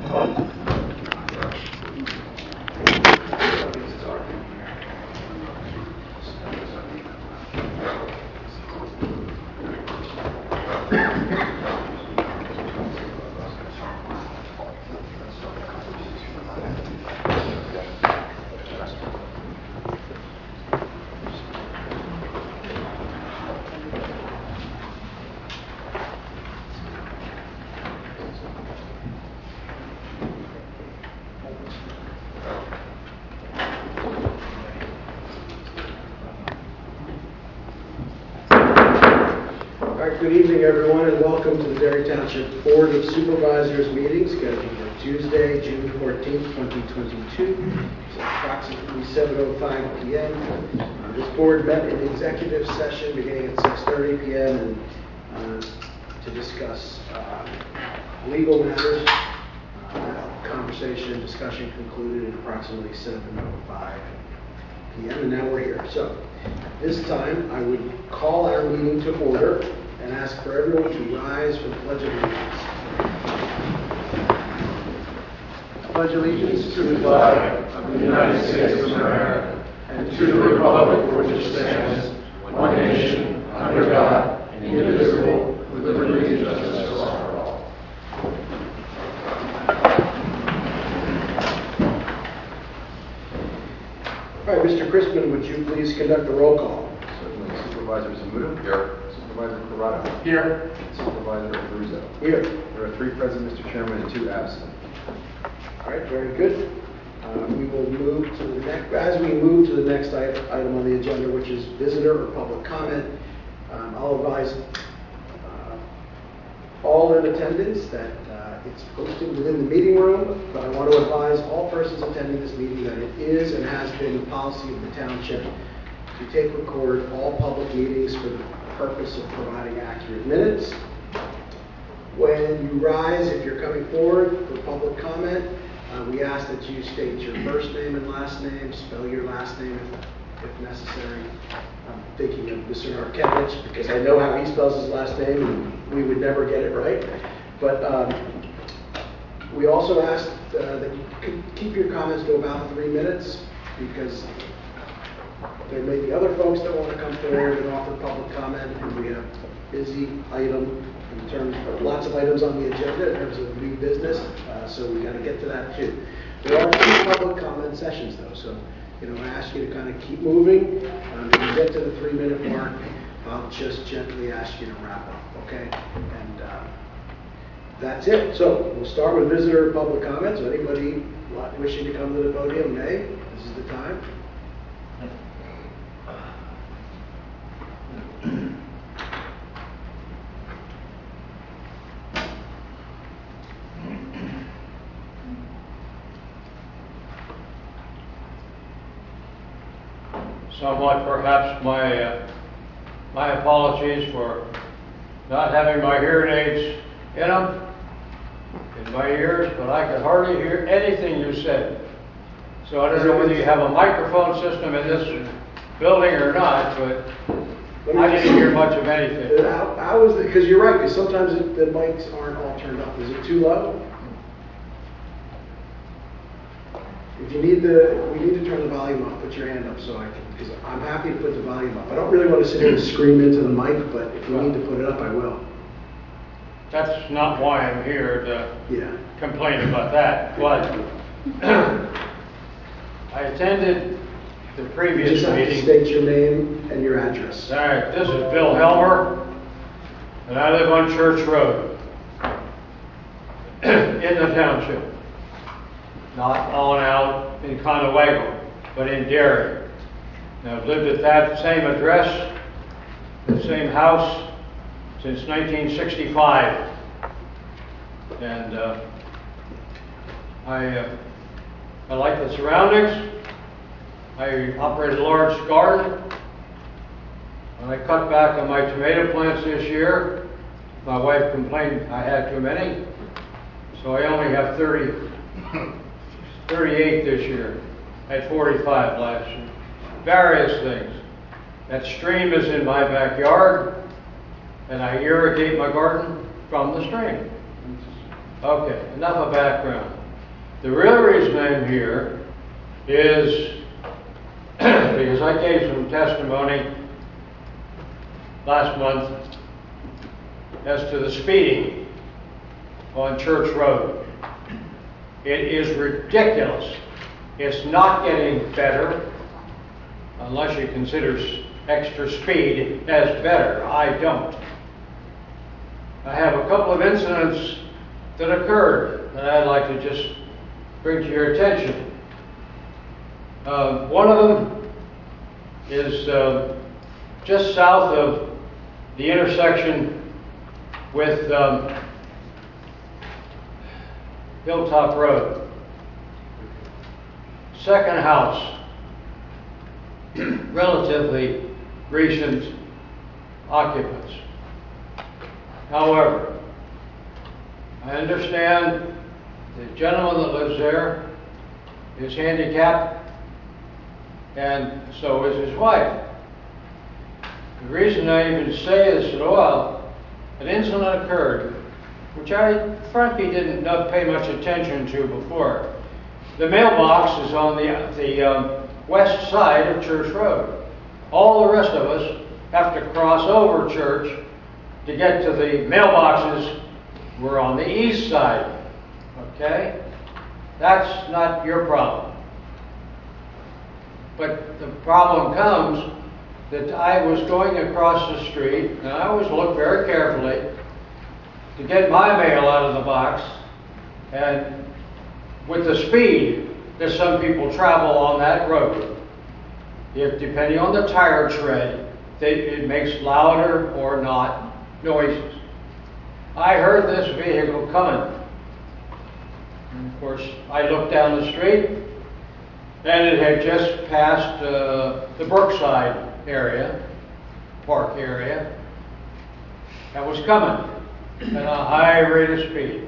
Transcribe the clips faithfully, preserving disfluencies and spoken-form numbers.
Good evening, everyone, and welcome to the Derry Township Board of Supervisors meeting scheduled for Tuesday, June fourteenth, twenty twenty-two. It's approximately seven oh five p m Uh, this board met in executive session beginning at six thirty p m and uh, to discuss uh, legal matters. Uh, conversation, discussion concluded at approximately seven oh five p m and now we're here. So at this time, I would call our meeting to order and ask for everyone to rise for the Pledge of Allegiance. I pledge allegiance to the flag of the United States of America and to the republic for which it stands, one nation, under God, indivisible, with liberty and justice for all. All right, Mister Crispin, would you please conduct a roll call? Certainly. Supervisor Zamuda. Here. Supervisor Corrado. Here. Supervisor Abruzzo. Here. There are three present, Mister Chairman, and two absent. All right, very good. Uh, we will move to the next, as we move to the next item on the agenda, which is visitor or public comment. Um, I'll advise uh, all in attendance that uh, it's posted within the meeting room, but I want to advise all persons attending this meeting that it is and has been the policy of the township to tape record all public meetings for the purpose of providing accurate minutes. When you rise, if you're coming forward for public comment, uh, we ask that you state your first name and last name, spell your last name if, if necessary. I'm thinking of Mister Narkevich because I know how he spells his last name and we would never get it right. But um, we also ask uh, that you could keep your comments to about three minutes because there may be other folks that want to come forward and offer public comment, and we have a busy item in terms of lots of items on the agenda in terms of new business, uh, so we got to get to that too. There are two public comment sessions though, so you know I ask you to kind of keep moving. Um, when you get to the three minute mark, I'll just gently ask you to wrap up, okay? And uh, that's it. So we'll start with visitor public comments. So anybody wishing to come to the podium may. This is the time. Somewhat, perhaps, my uh, my apologies for not having my hearing aids in them, in my ears, but I could hardly hear anything you said. So I don't know whether you have a microphone system in this building or not, but I didn't hear much of anything. How, how is it? Because you're right, because sometimes it, the mics aren't all turned up. Is it too low? If you need the, we need to turn the volume up. Put your hand up so I can, because I'm happy to put the volume up. I don't really want to sit here and scream into the mic, but if you need to put it up, I will. That's not why I'm here to yeah. complain about that. But I attended the previous you just have meeting. To state your name and your address. All right, this is Bill Helmer, and I live on Church Road in the township. Not on out in Conewago, but in Derry. Now, I've lived at that same address, the same house, since nineteen sixty-five. And uh, I, uh, I like the surroundings. I operate a large garden. When I cut back on my tomato plants this year, my wife complained I had too many. So I only have thirty. thirty-eight this year. I had forty-five last year. Various things. That stream is in my backyard, and I irrigate my garden from the stream. Okay, enough of background. The real reason I'm here is because I gave some testimony last month as to the speeding on Church Road. It is ridiculous. It's not getting better unless you consider extra speed as better. I don't. I have a couple of incidents that occurred that I'd like to just bring to your attention. Uh, one of them is uh, just south of the intersection with um, Hilltop Road. Second house, relatively recent occupants. However, I understand the gentleman that lives there is handicapped, and so is his wife. The reason I even say this at all, an incident occurred, which I frankly didn't not pay much attention to before. The mailbox is on the, the um, west side of Church Road. All the rest of us have to cross over Church to get to the mailboxes. We're on the east side, okay? That's not your problem. But the problem comes that I was going across the street, and I always look very carefully to get my mail out of the box, and with the speed that some people travel on that road, if depending on the tire tread, they, it makes louder or not noises. I heard this vehicle coming. And of course, I looked down the street, and it had just passed uh, the Brookside area, park area, and was coming at a high rate of speed.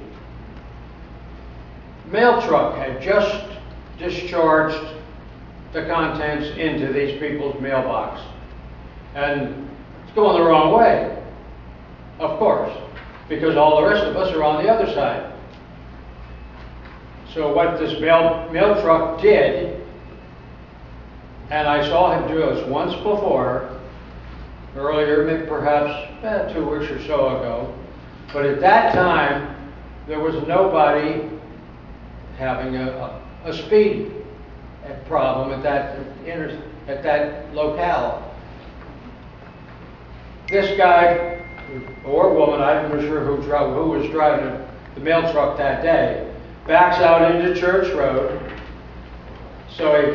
Mail truck had just discharged the contents into these people's mailbox. And it's going the wrong way, of course, because all the rest of us are on the other side. So what this mail, mail truck did, and I saw him do this once before, earlier, maybe perhaps eh, two weeks or so ago, but at that time, there was nobody having a, a, a speed problem at that, inter, at that locale. This guy, or woman, I'm not sure who, drove, who was driving the mail truck that day, backs out into Church Road, so he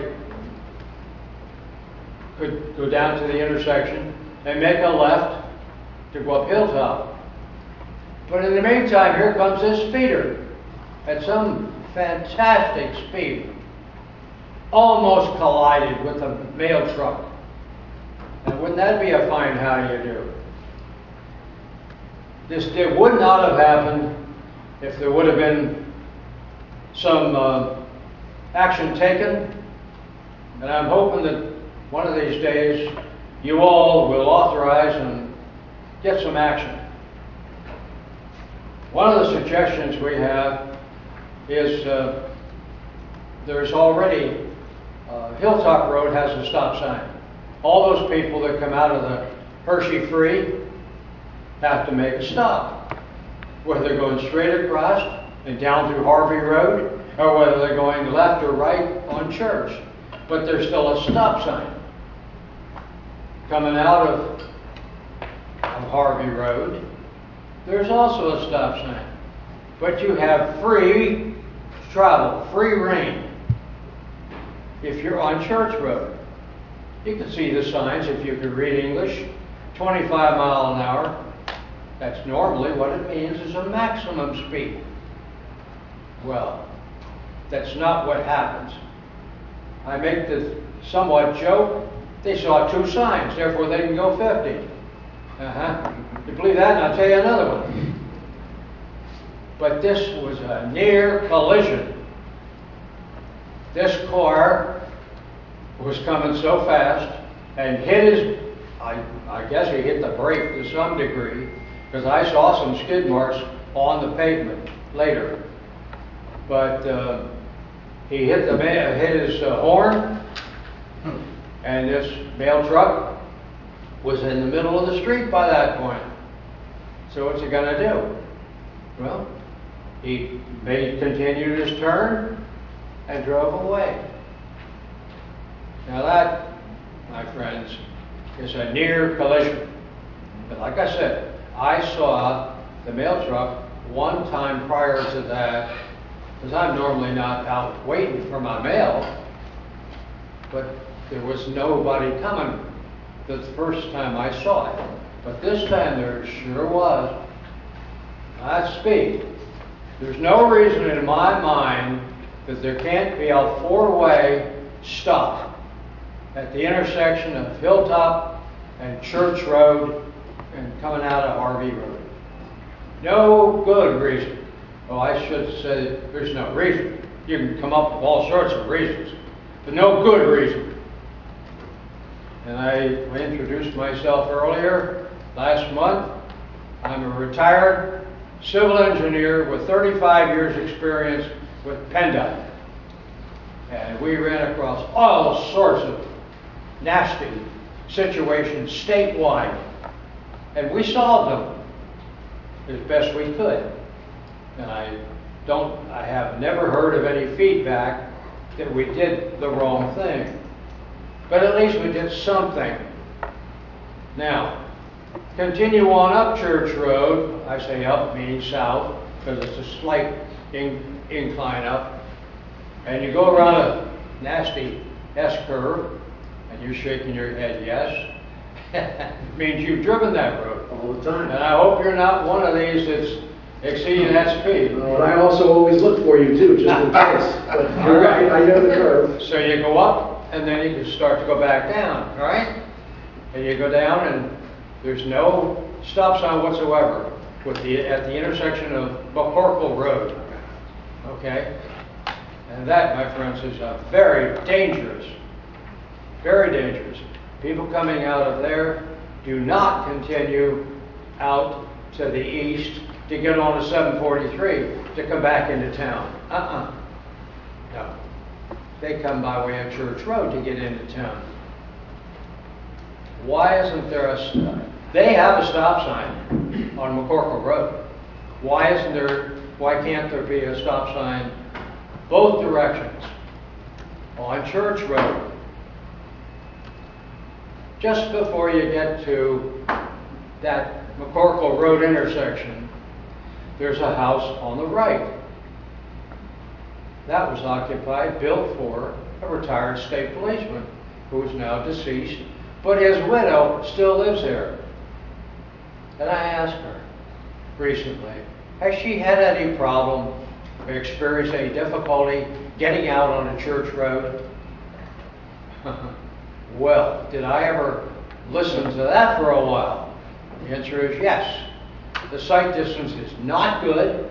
could go down to the intersection and make a left to go up Hilltop. But in the meantime, here comes this speeder at some fantastic speed, almost collided with a mail truck. And wouldn't that be a fine how do you do? This did, would not have happened if there would have been some uh, action taken. And I'm hoping that one of these days you all will authorize and get some action. One of the suggestions we have is uh, there's already, uh, Hilltop Road has a stop sign. All those people that come out of the Hershey Free have to make a stop, whether they're going straight across and down through Harvey Road, or whether they're going left or right on Church. But there's still a stop sign. Coming out of, of Harvey Road, there's also a stop sign. But you have free travel, free reign if you're on Church Road. You can see the signs if you could read English. twenty-five mile an hour. That's normally what it means is a maximum speed. Well, that's not what happens. I make the somewhat joke, they saw two signs, therefore they can go fifty. Uh-huh. You believe that? And I'll tell you another one. But this was a near collision. This car was coming so fast and hit his, I, I guess he hit the brake to some degree, because I saw some skid marks on the pavement later. But uh, he hit the, ma- hit his uh, horn, and this mail truck was in the middle of the street by that point. So what's he gonna do? Well, he made, continued his turn and drove away. Now that, my friends, is a near collision. But like I said, I saw the mail truck one time prior to that, because I'm normally not out waiting for my mail, but there was nobody coming the first time I saw it. But this time there sure was. That's speed. There's no reason in my mind that there can't be a four-way stop at the intersection of Hilltop and Church Road and coming out of Harvey Road. No good reason. Well, I should say there's no reason. You can come up with all sorts of reasons, but no good reason. And I introduced myself earlier last month. I'm a retired civil engineer with thirty-five years experience with PennDOT. And we ran across all sorts of nasty situations statewide. And we solved them as best we could. And I don't, I have never heard of any feedback that we did the wrong thing. But at least we did something. Now, continue on up Church Road. I say up, meaning south, because it's a slight in, incline up. And you go around a nasty S-curve, and you're shaking your head yes. It means you've driven that road. All the time. And I hope you're not one of these that's exceeding that speed. Well, and I also always look for you too, just in case. But you're right, I know the curve. So you go up, and then you can start to go back down, all right? And you go down, and there's no stop sign whatsoever with the, at the intersection of McCorkle Road, okay? And that, my friends, is a very dangerous, very dangerous. People coming out of there do not continue out to the east to get on to seven forty-three to come back into town. Uh-uh. No. They come by way of Church Road to get into town. Why isn't there a stop? They have a stop sign on McCorkle Road. Why isn't there, why can't there be a stop sign both directions on Church Road? Just before you get to that McCorkle Road intersection, there's a house on the right. That was occupied, built for a retired state policeman who is now deceased, but his widow still lives there. And I asked her recently, has she had any problem or experienced any difficulty getting out on a Church Road? Well, did I ever listen to that for a while? The answer is yes. The sight distance is not good.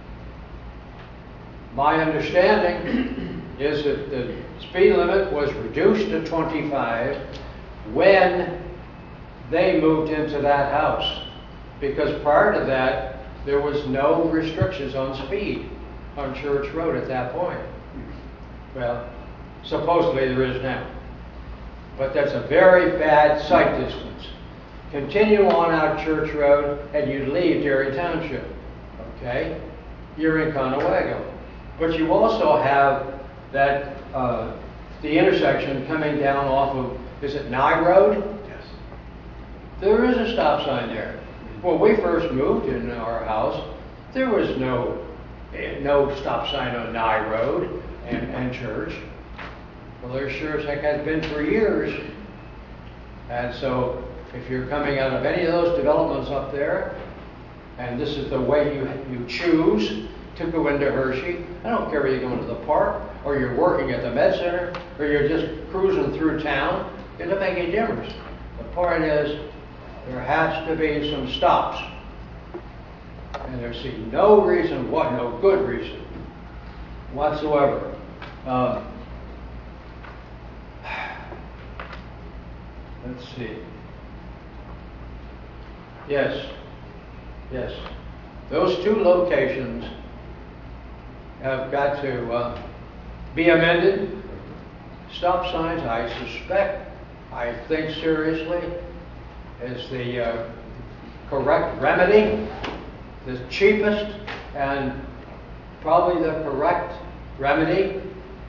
My understanding is that the speed limit was reduced to twenty-five when they moved into that house. Because prior to that, there was no restrictions on speed on Church Road at that point. Well, supposedly there is now. But that's a very bad sight distance. Continue on out Church Road and you leave Derry Township, okay? You're in Conewago. But you also have that, uh, the intersection coming down off of, is it Nye Road? Yes. There is a stop sign there. When we first moved in our house, there was no, no stop sign on Nye Road and, and Church. Well, there sure as heck has been for years. And so if you're coming out of any of those developments up there, and this is the way you, you choose to go into Hershey, I don't care whether you're going to the park, or you're working at the Med Center, or you're just cruising through town, it doesn't make any difference. The point is, there has to be some stops. And there's no reason, what, no good reason whatsoever. Um, let's see. Yes, yes. Those two locations have got to uh, be amended. Stop signs, I suspect, I think seriously, is the uh, correct remedy, the cheapest and probably the correct remedy.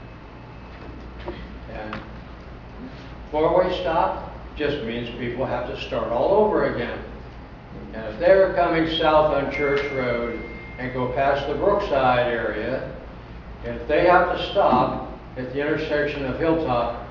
And four-way stop just means people have to start all over again. And if they're coming south on Church Road and go past the Brookside area, if they have to stop at the intersection of Hilltop,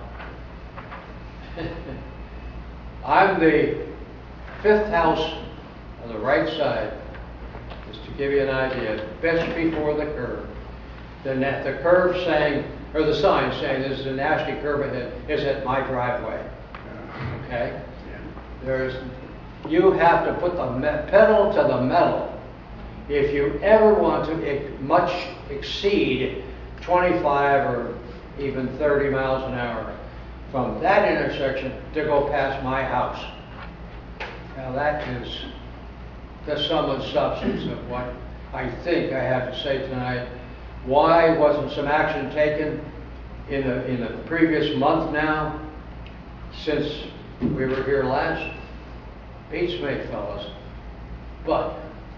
I'm the fifth house on the right side, just to give you an idea, just before the curve. The, the curve saying, or the sign saying this is a nasty curve ahead, is at my driveway. Okay? There's, you have to put the pedal to the metal if you ever want to ex much exceed twenty-five or even thirty miles an hour from that intersection to go past my house. Now that is the sum and substance of what I think I have to say tonight. Why wasn't some action taken in the, in the previous month now, since we were here last? Beats me, fellas. But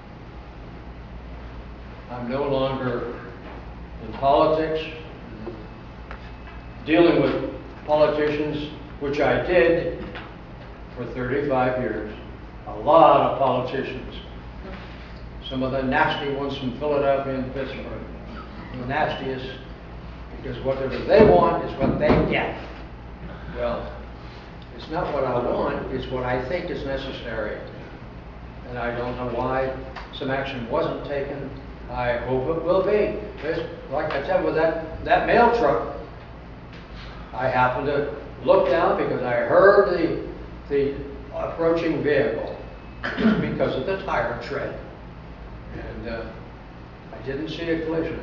I'm no longer in politics, dealing with politicians, which I did for thirty-five years. A lot of politicians. Some of the nasty ones from Philadelphia and Pittsburgh. The nastiest, because whatever they want is what they get. Well, it's not what I want, it's what I think is necessary. And I don't know why some action wasn't taken. I hope it will be. There's, like I said, with that, that mail truck, I happened to look down because I heard the, the approaching vehicle just because of the tire tread. And uh, I didn't see a collision.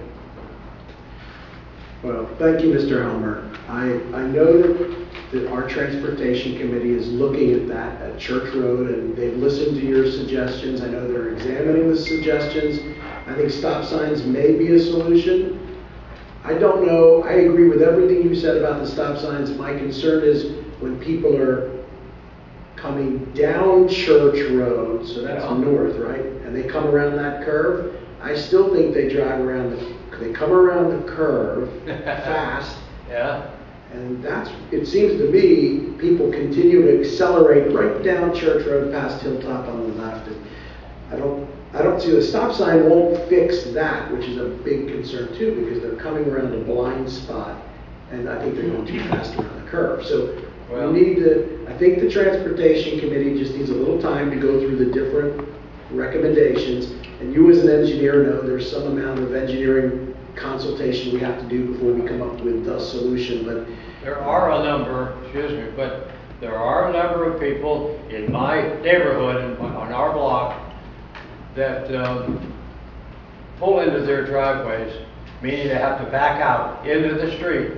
Well, thank you, Mister Helmer. I, I know that, that our transportation committee is looking at that at Church Road, and they've listened to your suggestions. I know they're examining the suggestions. I think stop signs may be a solution. I don't know. I agree with everything you said about the stop signs. My concern is when people are coming down Church Road, so that's Yeah. north, right? And they come around that curve. I still think they drive around the They come around the curve fast, Yeah. and that's, it seems to me, people continue to accelerate right down Church Road past Hilltop on the left. And I don't, I don't see the stop sign won't fix that, which is a big concern too, because they're coming around a blind spot, and I think they're going too fast around the curve. So Well, we need to, I think the Transportation Committee just needs a little time to go through the different recommendations. And you as an engineer know there's some amount of engineering consultation we have to do before we come up with the solution. But there are a number, excuse me, but there are a number of people in my neighborhood and on our block that um, pull into their driveways, meaning they have to back out into the street.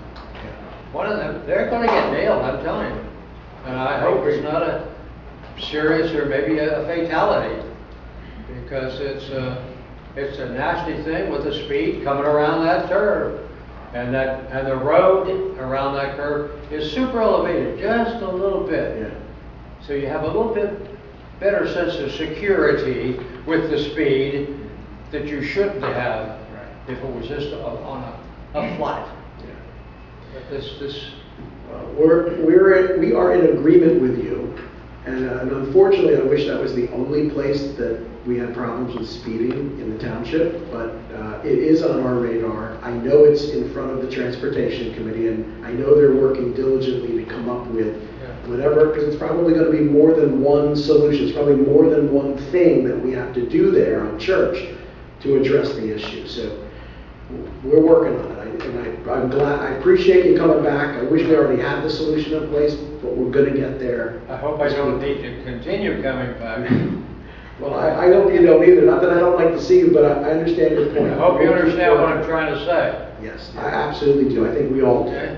One of them, they're going to get nailed, I'm telling you. And I hope it's not a serious or maybe a fatality, because it's a, it's a nasty thing with the speed coming around that curve. And that and the road around that curve is super elevated, just a little bit. yeah, So you have a little bit better sense of security with the speed that you shouldn't have if it was just a, on a, a flat. yeah. But this, this, Uh, we're we're we are in agreement with you, and, uh, and unfortunately, I wish that was the only place that we had problems with speeding in the township. But uh, it is on our radar. I know it's in front of the Transportation Committee, and I know they're working diligently to come up with whatever, because it's probably going to be more than one solution. It's probably more than one thing that we have to do there on Church to address the issue. So we're working on it. I, and I, I'm glad, I appreciate you coming back. I wish we already had the solution in place, but we're going to get there. I hope I don't need to continue coming back. Well, I, I hope you don't either. Not that I don't like to see you, but I, I understand your point. I hope you understand what I'm trying to say. Yes, I absolutely do. I think we all do. Okay?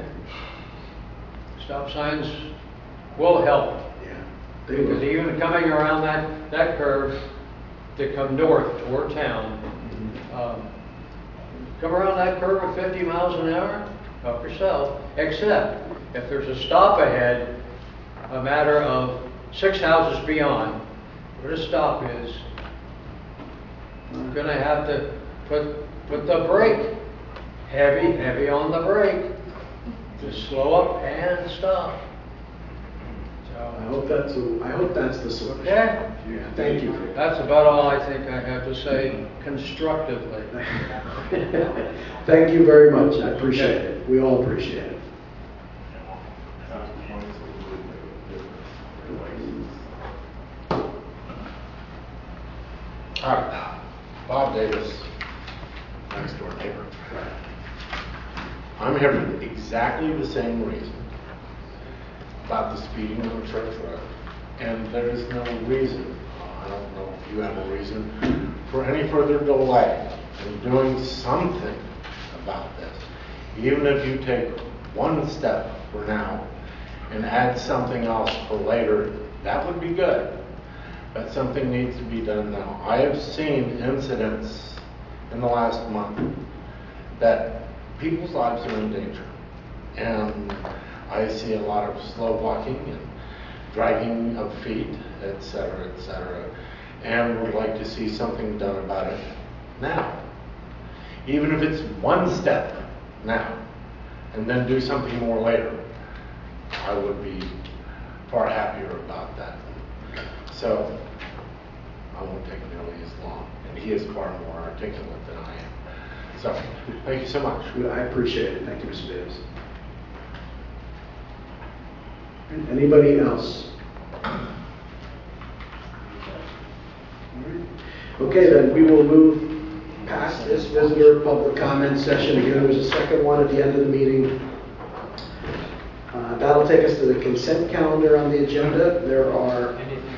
Stop signs will help. Yeah, they will. Because even coming around that, that curve to come north toward town, um, come around that curve at fifty miles an hour, help yourself, except if there's a stop ahead, a matter of six houses beyond, where the stop is, I'm gonna have to put, put the brake, heavy, heavy on the brake, just slow up and stop. I So, hope that's, I hope that's the solution. okay, Yeah, thank you for that. that's about all I think I have to say constructively. Thank you very much, I appreciate it. We all appreciate it. All right, Bob Davis, next door neighbor. I'm here for exactly the same reason about the speeding on Church Road. And there is no reason, I don't know if you have a reason, for any further delay in doing something about this. Even if you take one step for now and add something else for later, that would be good. But something needs to be done now. I have seen incidents in the last month that people's lives are in danger. And I see a lot of slow walking and dragging of feet, et cetera, et cetera. And would like to see something done about it now. Even if it's one step now, and then do something more later, I would be far happier about that. So, I won't take nearly as long, and he is far more articulate than I am. So, thank you so much. I appreciate it. Thank you, Mister Davis. Anybody else? Okay, then we will move past this visitor public comment session. Again, there's a second one at the end of the meeting. Uh, that'll take us to the consent calendar on the agenda. There are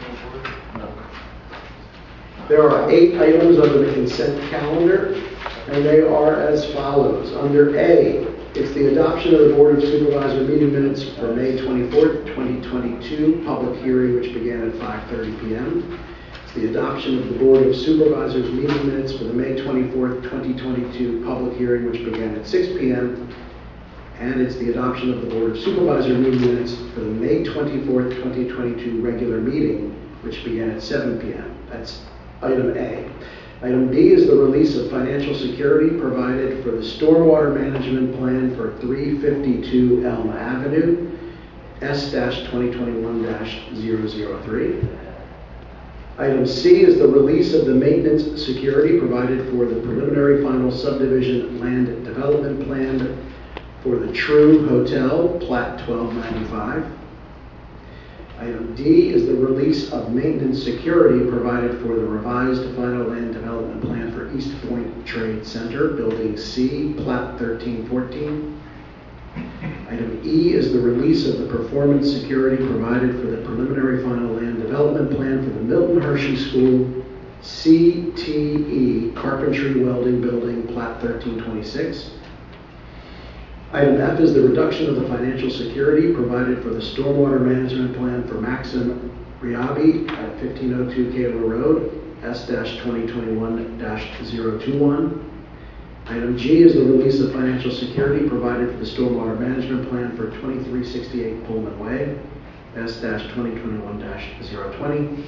there are eight items under the consent calendar, and they are as follows. Under A, it's the adoption of the Board of Supervisor meeting minutes for May twenty-fourth, twenty twenty-two, public hearing which began at five thirty p m It's the adoption of the Board of Supervisors meeting minutes for the May twenty-fourth, twenty twenty-two, public hearing which began at six p m And it's the adoption of the Board of Supervisor meeting minutes for the May twenty-fourth, twenty twenty-two regular meeting which began at seven p m That's item A. Item B is the release of financial security provided for the stormwater management plan for three fifty-two Elm Avenue, S twenty twenty-one dash zero zero three. Item C is the release of the maintenance security provided for the preliminary final subdivision land development plan for the True Hotel, Plat twelve ninety-five. Item D is the release of maintenance security provided for the revised final land development plan for East Point Trade Center, Building C, Plat thirteen fourteen. Item E is the release of the performance security provided for the preliminary final land development plan for the Milton Hershey School, C T E, Carpentry Welding Building, Plat thirteen twenty-six. Item F is the reduction of the financial security provided for the stormwater management plan for Maxim Riabi at fifteen oh two Kayla Road, S twenty twenty-one dash zero two one. Item G is the release of financial security provided for the stormwater management plan for twenty-three sixty-eight Pullman Way, S twenty twenty-one dash zero twenty.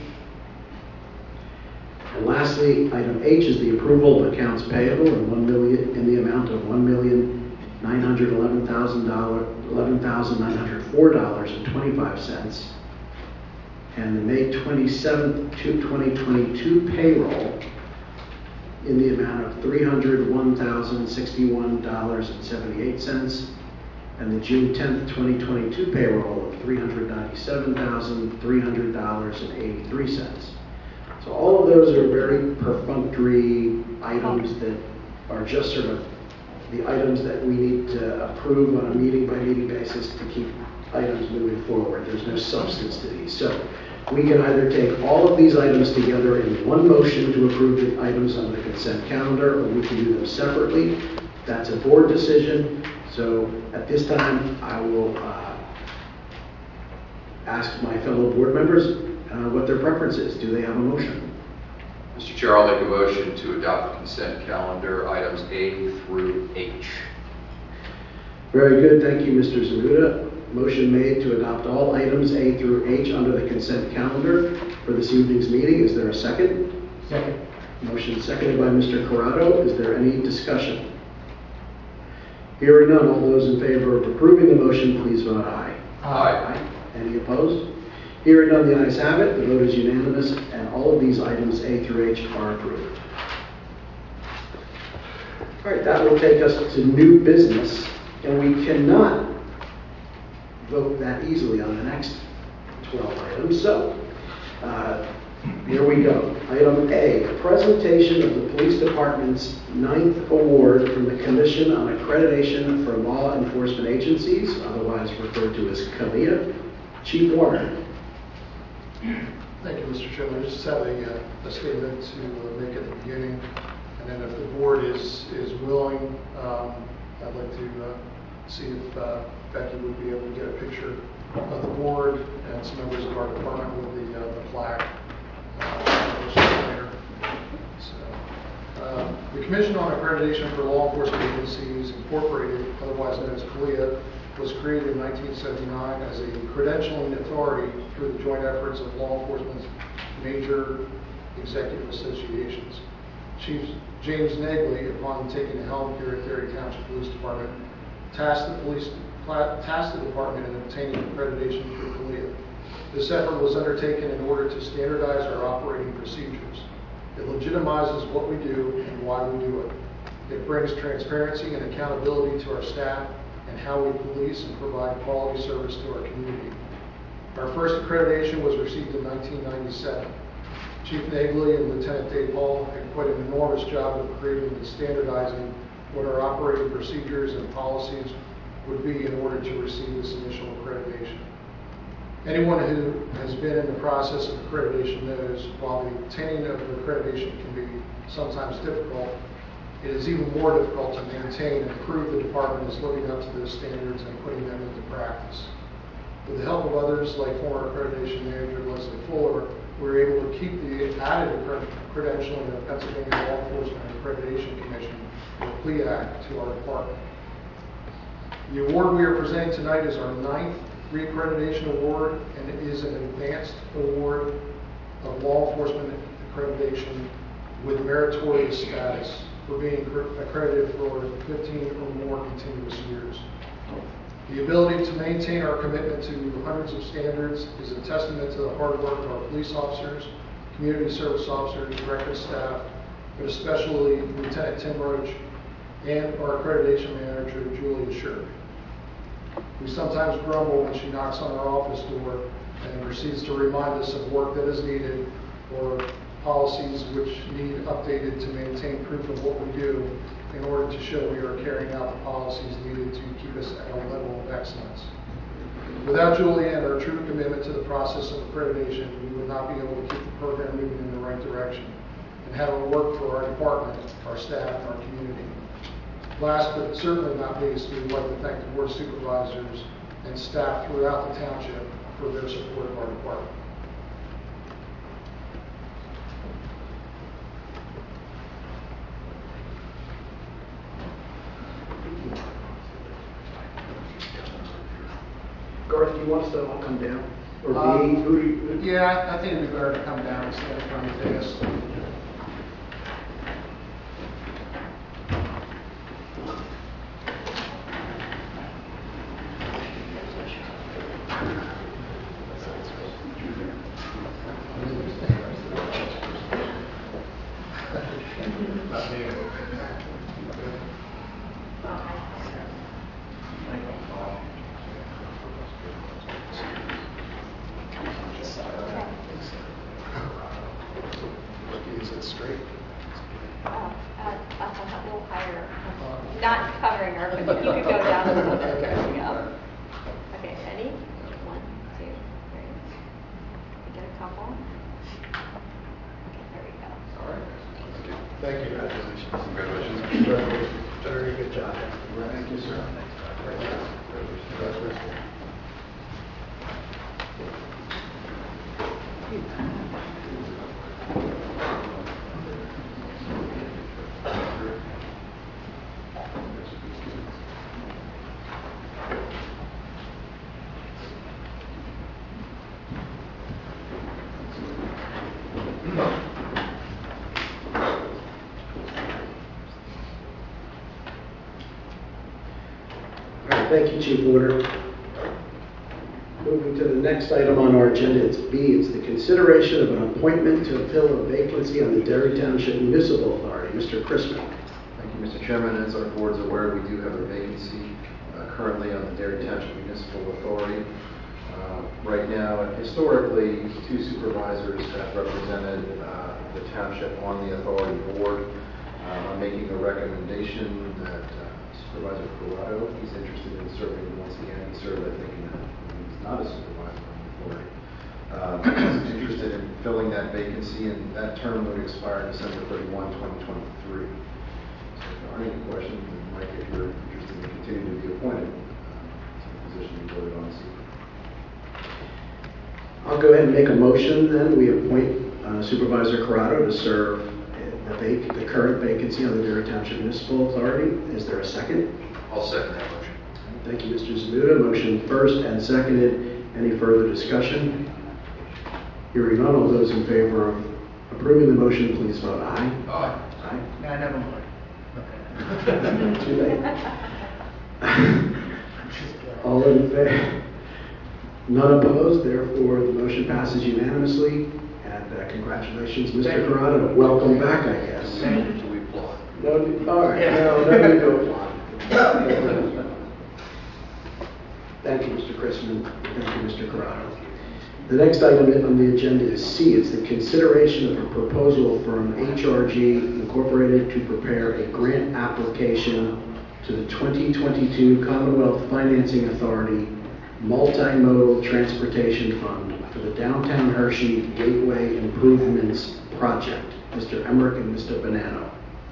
And lastly, item H is the approval of accounts payable in one million in the amount of one million nine hundred eleven thousand eleven thousand nine hundred four dollars and twenty-five cents, and the May twenty-seventh, twenty twenty-two payroll in the amount of three hundred one thousand sixty-one dollars and seventy-eight cents, and the June tenth, twenty twenty-two payroll of three hundred ninety-seven thousand three hundred dollars and eighty-three cents. So all of those are very perfunctory items that are just sort of the items that we need to approve on a meeting-by-meeting basis to keep items moving forward. There's no substance to these. So we can either take all of these items together in one motion to approve the items on the consent calendar, or we can do them separately. That's a board decision. So at this time, I will uh, ask my fellow board members uh, what their preference is. Do they have a motion? Mister Chair, I'll make a motion to adopt the consent calendar, items A through H. Very good, thank you, Mister Zamuda. Motion made to adopt all items A through H under the consent calendar for this evening's meeting. Is there a second? Second. Motion seconded by Mister Corrado. Is there any discussion? Hearing none, all those in favor of approving the motion, please vote aye. Aye. Any opposed? Hearing none, the ayes have it. The vote is unanimous, and all of these items A through H are approved. All right, that will take us to new business, and we cannot vote that easily on the next twelve items. So, uh, here we go. Item A, a presentation of the police department's ninth award from the Commission on Accreditation for Law Enforcement Agencies, otherwise referred to as C A L E A. Chief Warner. Thank you, Mister Chairman. I just have a, uh, a statement to uh, make at the beginning, and then if the board is is willing, um, I'd like to uh, see if uh, Becky would be able to get a picture of the board and some members of our department with the, uh, the flag. Uh, so, um, the Commission on Accreditation for Law Enforcement Agencies, Incorporated, otherwise known as C A L E A, was created in nineteen seventy-nine as a credentialing authority through the joint efforts of law enforcement's major executive associations. Chief James Nagley, upon taking the helm here at Derry Township Police Department, tasked the police tasked the department in obtaining accreditation through C A L E A. This effort was undertaken in order to standardize our operating procedures. It legitimizes what we do and why we do it. It brings transparency and accountability to our staff and how we police and provide quality service to our community. Our first accreditation was received in nineteen ninety-seven. Chief Nagley and Lieutenant Dave Hall had quite an enormous job of creating and standardizing what our operating procedures and policies would be in order to receive this initial accreditation. Anyone who has been in the process of accreditation knows while the obtaining of accreditation can be sometimes difficult, it is even more difficult to maintain and prove the department is living up to those standards and putting them into practice. With the help of others like former accreditation manager Leslie Fuller, we were able to keep the added credentialing of Pennsylvania Law Enforcement Accreditation Commission, or P L E A C, to our department. The award we are presenting tonight is our ninth reaccreditation award, and it is an advanced award of law enforcement accreditation with meritorious status for being accredited for fifteen or more continuous years. The ability to maintain our commitment to hundreds of standards is a testament to the hard work of our police officers, community service officers, record staff, but especially Lieutenant Tim Roach and our accreditation manager, Julia Shirk. We sometimes grumble when she knocks on our office door and proceeds to remind us of work that is needed or policies which need updated to maintain proof of what we do in order to show we are carrying out the policies needed to keep us at a level of excellence. Without Julie and her true commitment to the process of accreditation, we would not be able to keep the program moving in the right direction and have it work for our department, our staff, and our community. Last but certainly not least, we would like to thank the board of supervisors and staff throughout the township for their support of our department. Garth, do you want us to all come down? Or Um, me? Who do you? Yeah, I, I think it'd be better to come down instead of coming to us. Is it straight? Uh, uh, up a little higher. Not covering her, but you could go down a little bit. There we go. Okay, ready? One, two, three. We get a couple. Okay, there we go. All right. Thank you. Congratulations. Congratulations. Very good job. Thank you, sir. Thank you, Chief Warder. Moving to the next item on our agenda, it's B. It's the consideration of an appointment to fill a vacancy on the Derry Township Municipal Authority. Mister Chrisman. Thank you, Mister Chairman. As our board is aware, we do have a vacancy uh, currently on the Derry Township Municipal Authority. Uh, Right now, historically, two supervisors have represented uh, the township on the authority board. Um, I'm making a recommendation that uh, Supervisor Corrado, he's interested in serving once again. He served, I think, in a, he's not a supervisor on the authority. Um, he's interested in filling that vacancy, and that term would expire December thirty-first, twenty twenty-three. So if there aren't any questions, then Mike, if you're interested in continuing to be appointed uh, to the position you voted on this evening. I'll go ahead and make a motion then. We appoint uh, Supervisor Corrado to serve the, vac the current vacancy on the Derry Township Municipal Authority. Is there a second? I'll second that motion. Thank you, Mister Zamuda. Motion first and seconded. Any further discussion? Hearing none, all those in favor of approving the motion, please vote aye. Aye. Aye. No, never mind. Too late. I'm just kidding. All in favor? None opposed, therefore the motion passes unanimously. And uh, congratulations, Mister Thank you. Corrado. Welcome back, I guess. Do we applaud? No, all right, no, no need to apply. Thank you, Mister Chrisman. Thank you, Mister Corrado. The next item on the agenda is C. It's the consideration of a proposal from H R G Incorporated to prepare a grant application to the twenty twenty-two Commonwealth Financing Authority Multimodal Transportation Fund for the Downtown Hershey Gateway Improvements Project. Mister Emmerich and Mister Bonanno.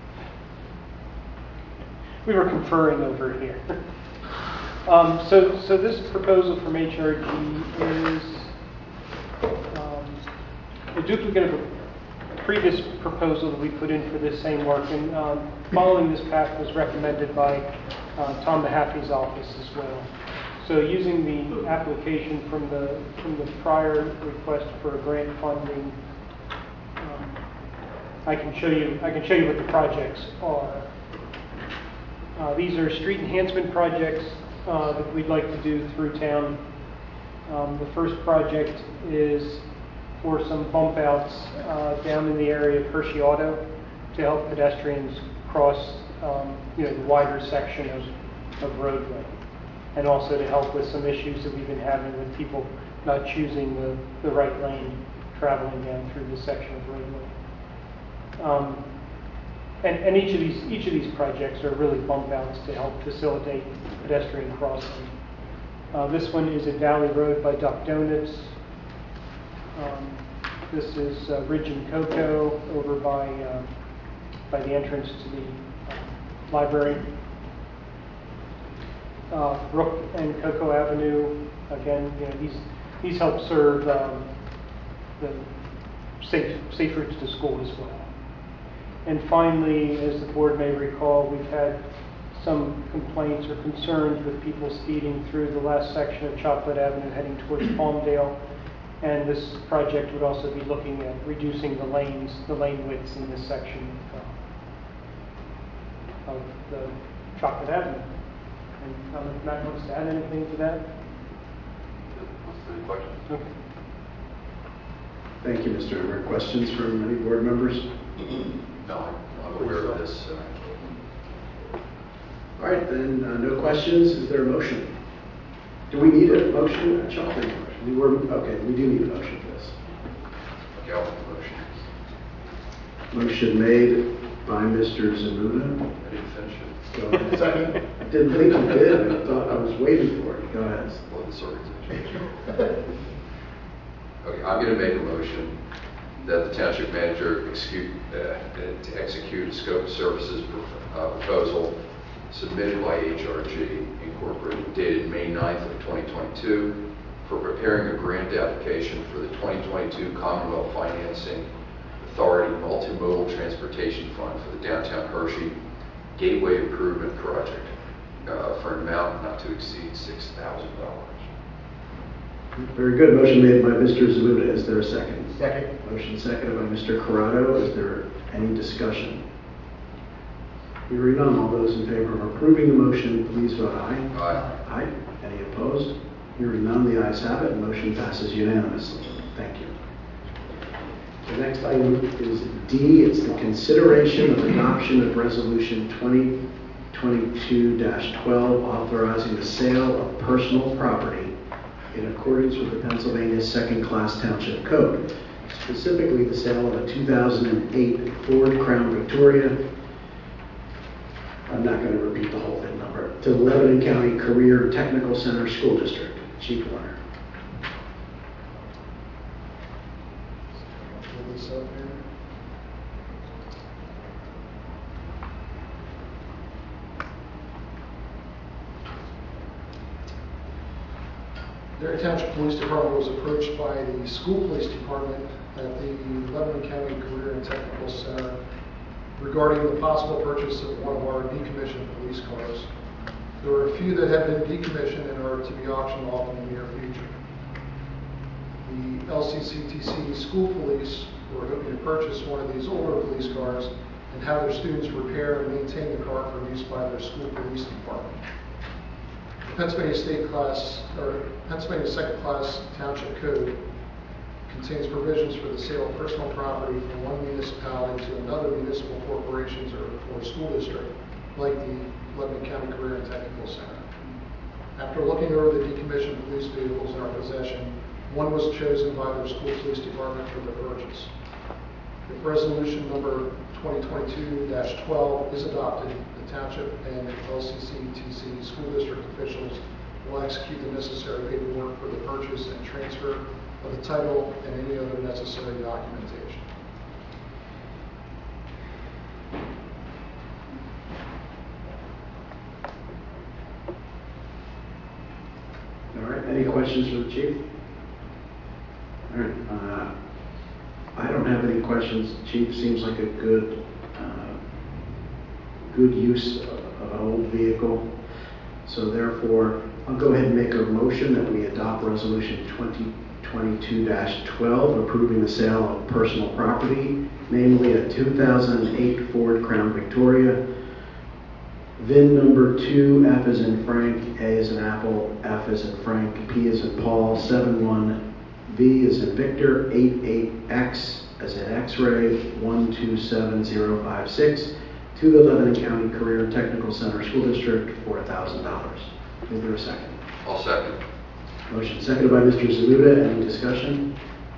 We were conferring over here. Um, so, so this proposal from H R G is um, a duplicate of a previous proposal that we put in for this same work, and um, following this path was recommended by uh, Tom Mahaffey's office as well. So, using the application from the from the prior request for a grant funding, um, I can show you I can show you what the projects are. Uh, these are street enhancement projects uh, that we'd like to do through town. Um, the first project is for some bump outs uh, down in the area of Hershey Auto to help pedestrians cross um, you know, the wider section of, of roadway, and also to help with some issues that we've been having with people not choosing the, the right lane traveling down through this section of roadway. Um, And, and each of these each of these projects are really bump outs to help facilitate pedestrian crossing. Uh, this one is at Valley Road by Duck Donuts. Um, this is uh, Ridge and Cocoa over by uh, by the entrance to the uh, library. Uh, Brook and Cocoa Avenue. Again, you know, these these help serve um, the safe safe routes to school as well. And finally, as the board may recall, we've had some complaints or concerns with people speeding through the last section of Chocolate Avenue heading towards Palmdale. And this project would also be looking at reducing the lanes, the lane widths in this section uh, of the Chocolate Avenue. And I don't know if Matt wants to add anything to that? Any questions? Okay. Thank you, Mister Emmerich. Questions from any board members? No, I'm- I'm aware of this. uh, All right, then, uh, no questions. Is there a motion? Do we need a motion? Uh, Chuck, we were, okay, we do need a motion for this. Okay, I'll make the motion. Motion made by Mister Zamuda. I didn't finish it. Go ahead. Second. I didn't think you did. I thought I was waiting for it. Go ahead. Well, this organization. Okay, I'm going to make a motion that the township manager execute, uh, to execute a scope of services pro- uh, proposal submitted by H R G Incorporated dated May ninth of twenty twenty-two for preparing a grant application for the twenty twenty-two Commonwealth Financing Authority Multimodal Transportation Fund for the Downtown Hershey Gateway Improvement Project uh, for an amount not to exceed six thousand dollars. Very good. Motion made by Mister Zamuda. Is there a second? Second. Motion seconded by Mister Corrado. Is there any discussion? Hearing none, all those in favor of approving the motion, please vote aye. Aye. Aye. Any opposed? Hearing none, the ayes have it, motion passes unanimously. Thank you. The next item is D. It's the consideration of adoption of Resolution twenty twenty-two dash twelve authorizing the sale of personal property in accordance with the Pennsylvania Second-Class Township Code, specifically the sale of a two thousand eight Ford Crown Victoria. I'm not going to repeat the whole thing number. To the Lebanon County Career Technical Center School District. Chief Warner. Pull this up here. Dairy Township Police Department was approached by the school police department at the Lebanon County Career and Technical Center regarding the possible purchase of one of our decommissioned police cars. There were a few that have been decommissioned and are to be auctioned off in the near future. The L C C T C school police were hoping to purchase one of these older police cars and have their students repair and maintain the car for use by their school police department. The Pennsylvania State Class, or Pennsylvania Second Class Township Code contains provisions for the sale of personal property from one municipality to another municipal corporations or for a school district, like the Lebanon County Career and Technical Center. After looking over the decommissioned police vehicles in our possession, one was chosen by their school police department for the purchase. If resolution number twenty twenty-two dash twelve is adopted, the township and L C C T C school district officials will execute the necessary paperwork for the purchase and transfer of the title and any other necessary documentation. All right, any questions for the chief? All right, uh, I don't have any questions. Chief seems like a good, uh, good use of, of an old vehicle. So therefore, I'll go ahead and make a motion that we adopt resolution twenty twenty-two dash twelve, approving the sale of personal property, namely a two thousand eight Ford Crown Victoria, V I N number two, F as in Frank, A as in Apple, F as in Frank, P as in Paul, seven one, V as in Victor, eight eight X as in X-ray, one two seven zero five six, to the Lebanon County Career Technical Center School District for one thousand dollars. Is there a second? I'll second. Motion seconded by Mister Zaluda. Any discussion?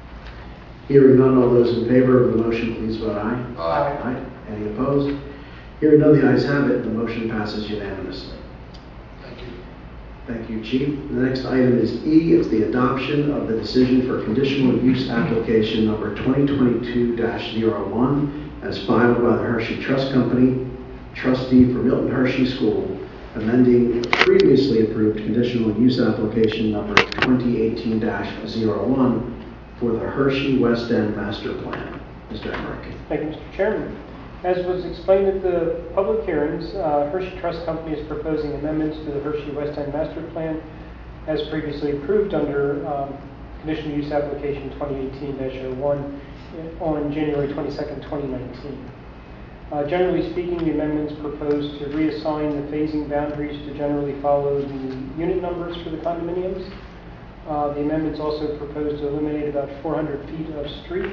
Hearing none, all those in favor of the motion, please vote aye. Aye. Aye. Any opposed? Hearing none, the ayes have it. The motion passes unanimously. Thank you. Thank you, Chief. The next item is E. It's the adoption of the decision for conditional use application number twenty twenty-two dash zero one as filed by the Hershey Trust Company, trustee for Milton Hershey School, amending previously approved conditional use application number twenty eighteen dash zero one for the Hershey West End Master Plan. Mister Emmerich. Thank you, Mister Chairman. As was explained at the public hearings, uh, Hershey Trust Company is proposing amendments to the Hershey West End Master Plan as previously approved under um, conditional use application twenty eighteen dash zero one on January twenty-second, twenty nineteen. Uh, generally speaking, the amendments propose to reassign the phasing boundaries to generally follow the unit numbers for the condominiums. Uh, the amendments also propose to eliminate about four hundred feet of street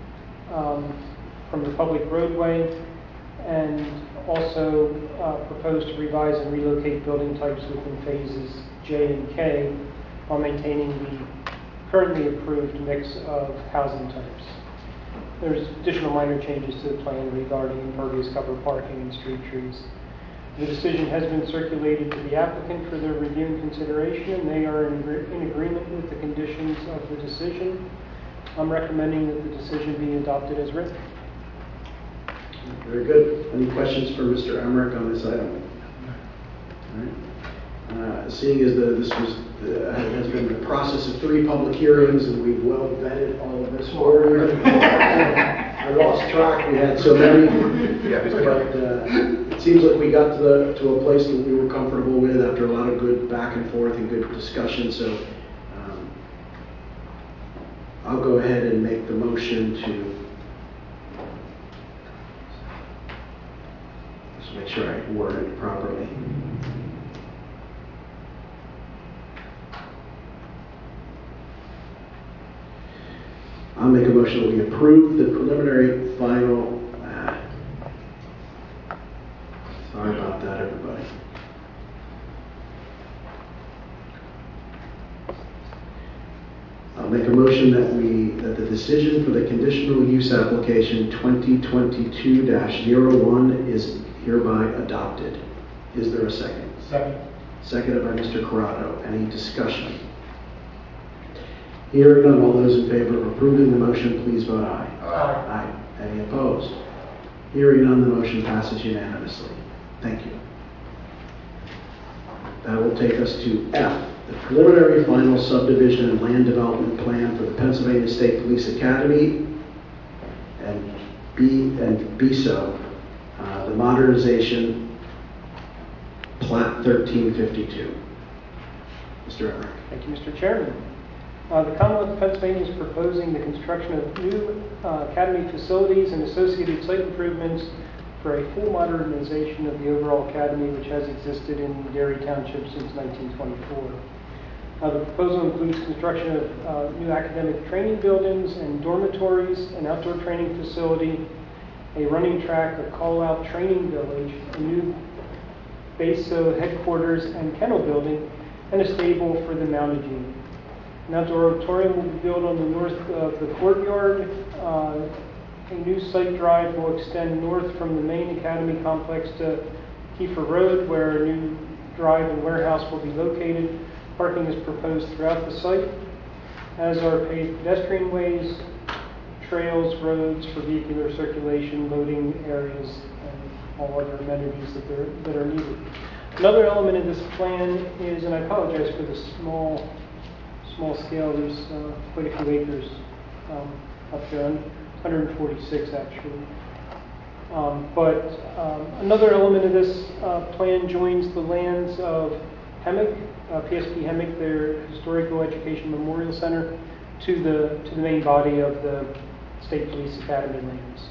um, from the public roadway, and also uh, propose to revise and relocate building types within phases J and K while maintaining the currently approved mix of housing types. There's additional minor changes to the plan regarding impervious cover parking and street trees. The decision has been circulated to the applicant for their review and consideration, and they are in, in agreement with the conditions of the decision. I'm recommending that the decision be adopted as written. Very good. Any questions for Mister Emmerich on this item? All right. Uh, seeing as the, this was uh, has been the process of three public hearings and we've well vetted all of this for you. I lost track. We had so many, but uh, it seems like we got to the to a place that we were comfortable with after a lot of good back and forth and good discussion. So um, I'll go ahead and make the motion to. Make sure worded properly. I'll make a motion that we approve the preliminary final. ah, Sorry about that, everybody. I'll make a motion that we, that the decision for the conditional use application twenty twenty-two dash zero one is hereby adopted. Is there a second? Second. Seconded by Mister Corrado. Any discussion? Hearing none, all those in favor of approving the motion, please vote aye. Aye. Aye. Any opposed? Hearing none, the motion passes unanimously. Thank you. That will take us to F, the preliminary final subdivision and land development plan for the Pennsylvania State Police Academy, and B and B S O, uh, the modernization, plat thirteen fifty-two. Mister Emmerich. Thank you, Mister Chairman. Uh, The Commonwealth of Pennsylvania is proposing the construction of new uh, academy facilities and associated site improvements for a full modernization of the overall academy, which has existed in Derry Township since nineteen twenty-four. Uh, The proposal includes construction of uh, new academic training buildings and dormitories, an outdoor training facility, a running track, a call-out training village, a new B S O headquarters and kennel building, and a stable for the mounted unit. An outdoor auditorium will be built on the north of the courtyard. Uh, a new site drive will extend north from the main academy complex to Kiefer Road, where a new drive and warehouse will be located. Parking is proposed throughout the site, as are paved pedestrian ways, trails, roads for vehicular circulation, loading areas, and all other amenities that, are, that are needed. Another element of this plan is, and I apologize for the small small scale, there's uh, quite a few acres um, up there, one hundred forty-six actually. Um, but um, another element of this uh, plan joins the lands of Hemmick, uh, P S P Hemmick, their Historical Education Memorial Center, to the, to the main body of the State Police Academy lands.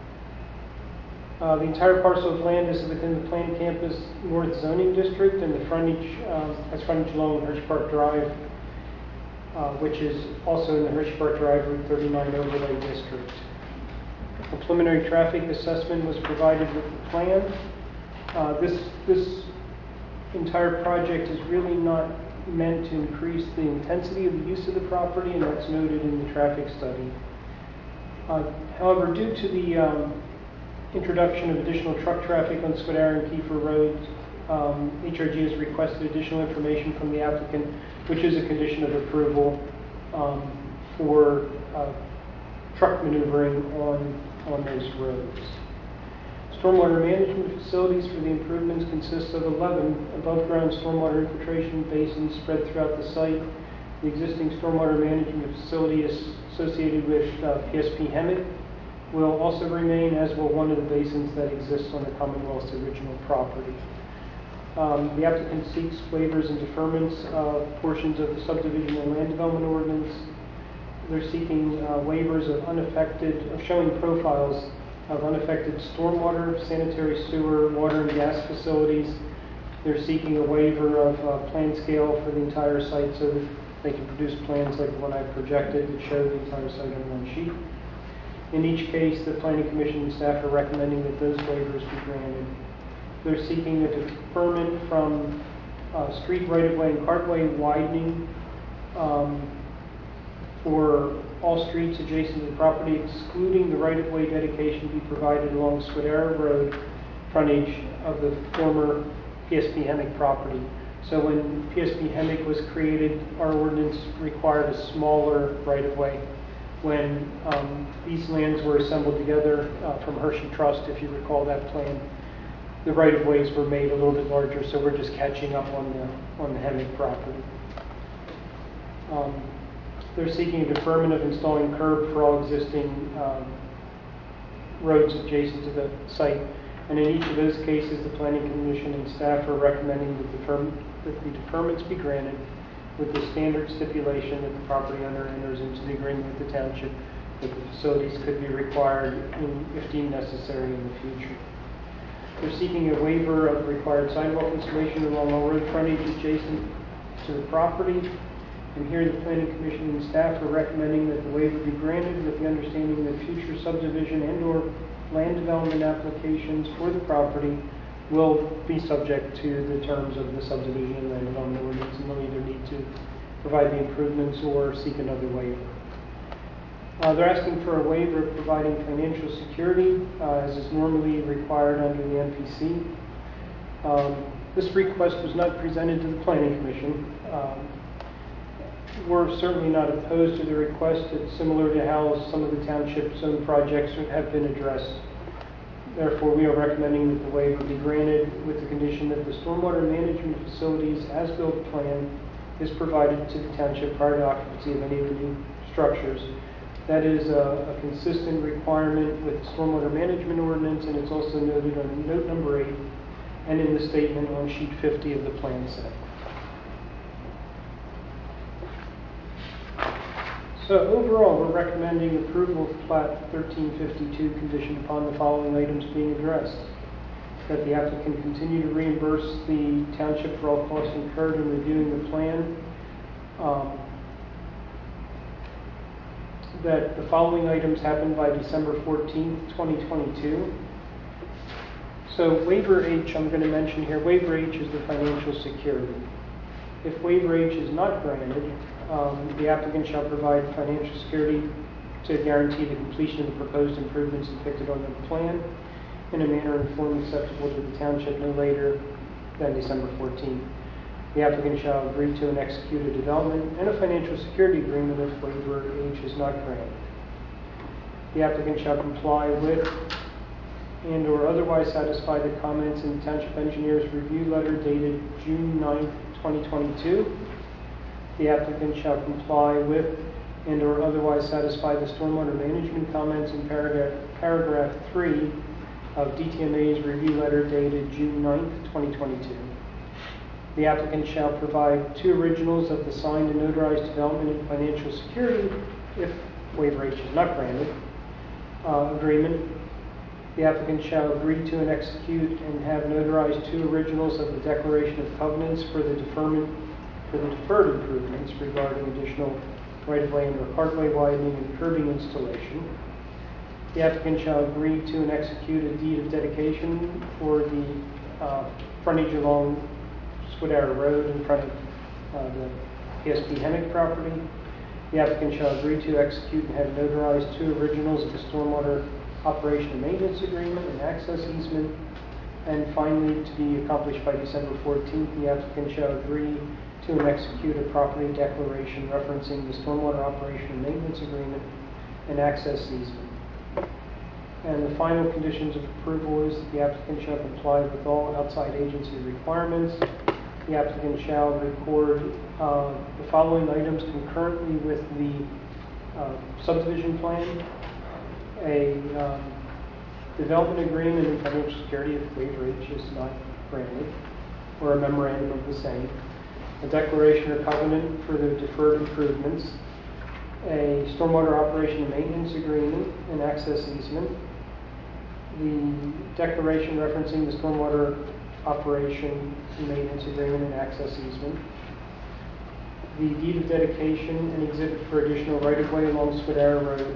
Uh, the entire parcel of land is within the planned campus North Zoning District, and the frontage um, has frontage along Hershey Park Drive, Uh, which is also in the Hershey Park Drive Route thirty-nine overlay district. A preliminary traffic assessment was provided with the plan. Uh, this, this entire project is really not meant to increase the intensity of the use of the property, and that's noted in the traffic study. Uh, however, due to the um, introduction of additional truck traffic on Squidara and Kiefer Road, um, H R G has requested additional information from the applicant, which is a condition of approval um, for uh, truck maneuvering on, on those roads. Stormwater management facilities for the improvements consist of eleven above-ground stormwater infiltration basins spread throughout the site. The existing stormwater management facility is associated with uh, P S P Hemmick will also remain, as will one of the basins that exists on the Commonwealth's original property. Um, the applicant seeks waivers and deferments of portions of the subdivision and land development ordinance. They're seeking uh, waivers of unaffected, of showing profiles of unaffected stormwater, sanitary sewer, water and gas facilities. They're seeking a waiver of uh, plan scale for the entire site so that they can produce plans like the one I projected that show the entire site on one sheet. In each case, the Planning Commission and staff are recommending that those waivers be granted. They're seeking a deferment from uh, street right-of-way and cartway widening um, for all streets adjacent to the property, excluding the right-of-way dedication to be provided along Squidara Road frontage of the former P S P Hemmick property. So when P S P Hemmick was created, our ordinance required a smaller right-of-way. When um, these lands were assembled together uh, from Hershey Trust, if you recall that plan, the right-of-ways were made a little bit larger, so we're just catching up on the on the Hemmick property. Um, they're seeking a deferment of installing curb for all existing um, roads adjacent to the site, and in each of those cases, the Planning Commission and staff are recommending that, defer that the deferments be granted with the standard stipulation that the property owner enters into the agreement with the township that the facilities could be required in, if deemed necessary in the future. They're seeking a waiver of required sidewalk installation along all road frontage adjacent to the property. And here the Planning Commission and staff are recommending that the waiver be granted with the understanding that future subdivision and/or land development applications for the property will be subject to the terms of the subdivision and land development ordinance, and they'll either need to provide the improvements or seek another waiver. Uh, they're asking for a waiver of providing financial security, uh, as is normally required under the N P C. Um, this request was not presented to the Planning Commission. Um, we're certainly not opposed to the request. It's similar to how some of the township's own projects have been addressed. Therefore, we are recommending that the waiver be granted with the condition that the stormwater management facilities as-built plan is provided to the township prior to occupancy of any of the new structures. That is a, a consistent requirement with the stormwater management ordinance, and it's also noted on note number eight and in the statement on sheet fifty of the plan set. So overall, we're recommending approval of Plat thirteen fifty-two conditioned upon the following items being addressed. That the applicant continue to reimburse the township for all costs incurred in reviewing the plan. Um, that the following items happen by December fourteenth, twenty twenty-two. So waiver H, I'm going to mention here, waiver H is the financial security. If waiver H is not granted, um, the applicant shall provide financial security to guarantee the completion of the proposed improvements depicted on the plan in a manner and form acceptable to the township no later than December fourteenth. The applicant shall agree to and execute a development and a financial security agreement if waiver H is not granted. The applicant shall comply with and or otherwise satisfy the comments in the Township Engineer's review letter dated June ninth, twenty twenty-two. The applicant shall comply with and or otherwise satisfy the stormwater management comments in paragraph, paragraph three of D T M A's review letter dated June ninth, twenty twenty-two. The applicant shall provide two originals of the signed and notarized development and financial security if waiver H is not granted uh, agreement. The applicant shall agree to and execute and have notarized two originals of the declaration of covenants for the deferment for the deferred improvements regarding additional right-of-way and or parkway widening and curbing installation. The applicant shall agree to and execute a deed of dedication for the uh, frontage along Squidara Road in front of uh, the P S P Hennick property. The applicant shall agree to execute and have notarized two originals of the stormwater operation and maintenance agreement and access easement. And finally, to be accomplished by December fourteenth, the applicant shall agree to and execute a property declaration referencing the stormwater operation and maintenance agreement and access easement. And the final conditions of approval is that the applicant shall comply with all outside agency requirements. The applicant shall record uh, the following items concurrently with the uh, subdivision plan, a um, development agreement and financial security if waiver H is not granted, or a memorandum of the same, a declaration or covenant for the deferred improvements, a stormwater operation and maintenance agreement and access easement, the declaration referencing the stormwater operation and maintenance agreement and access easement, the deed of dedication and exhibit for additional right-of-way along Squidara Road,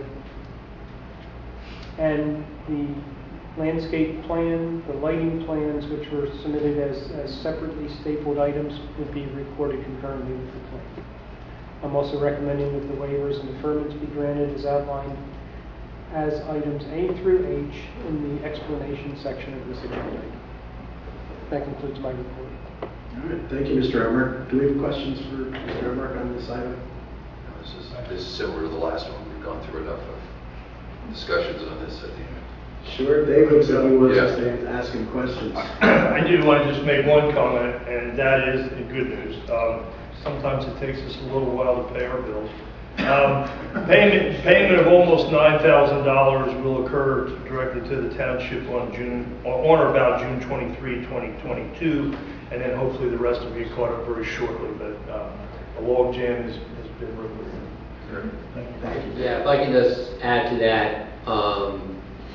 and the landscape plan, the lighting plans, which were submitted as, as separately stapled items, would be recorded concurrently with the plan. I'm also recommending that the waivers and deferments be granted as outlined as items A through H in the explanation section of this agenda. That concludes my report. All right, thank you, Mister Emmerich. Do we have questions for Mister Emmerich on this item? No, This is, this is similar to the last one. We've gone through enough of discussions on this, I think. Sure, Dave looks like he wants Yeah. us to ask him questions. I did want to just make one comment, and that is the good news. Um, sometimes it takes us a little while to pay our bills. Um, payment, payment of almost nine thousand dollars will occur directly to the township on June, on or about June twenty-third, twenty twenty-two, and then hopefully the rest will be caught up very shortly. But uh, the log jam has, has been removed. Thank you. Yeah, if I can just add to that, um,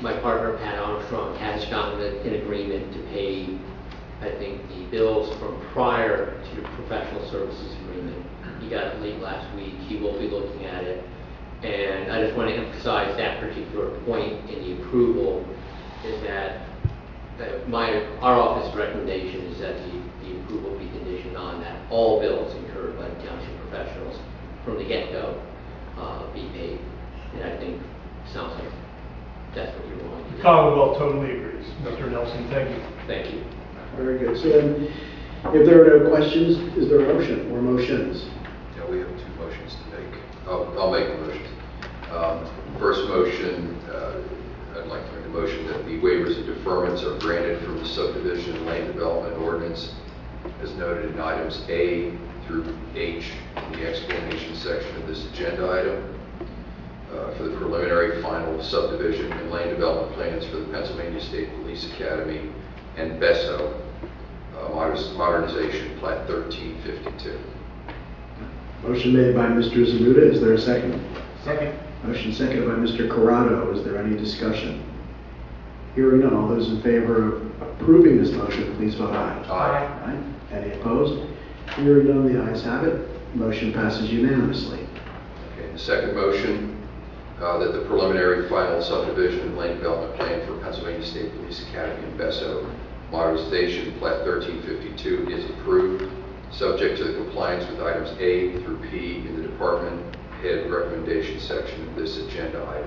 my partner Pat Armstrong has gotten an agreement to pay, I think, the bills from prior to the professional services agreement. He got it late last week. He will be looking at it. And I just want to emphasize that particular point in the approval is that uh, my, our office recommendation is that the, the approval be conditioned on that all bills incurred by the township professionals from the get-go uh, be paid. And I think it sounds like that's what you're wanting to The do. Commonwealth totally agrees. Mister Nelson, thank you. Thank you. Very good. So then, if there are no questions, is there a motion or motions? Yeah, we have two motions to make. I'll, I'll make the motions. Um, First motion, uh, I'd like to make a motion that the waivers and deferments are granted from the subdivision and land development ordinance as noted in items A through H in the explanation section of this agenda item. Uh, for the preliminary final subdivision and land development plans for the Pennsylvania State Police Academy and BESO uh, modernization modernization plat thirteen fifty-two. Motion made by Mister Zamuda. Is there a second? Second. Motion seconded by Mister Corrado. Is there any discussion? Hearing none, all those in favor of approving this motion, please vote aye. Aye. Aye. Any opposed? Hearing none, the ayes have it. Motion passes unanimously. Okay, the second motion, uh, that the preliminary final subdivision and land development plan for Pennsylvania State Police Academy and BESO modernization plat thirteen fifty-two is approved, subject to the compliance with items A through P in the department head recommendation section of this agenda item.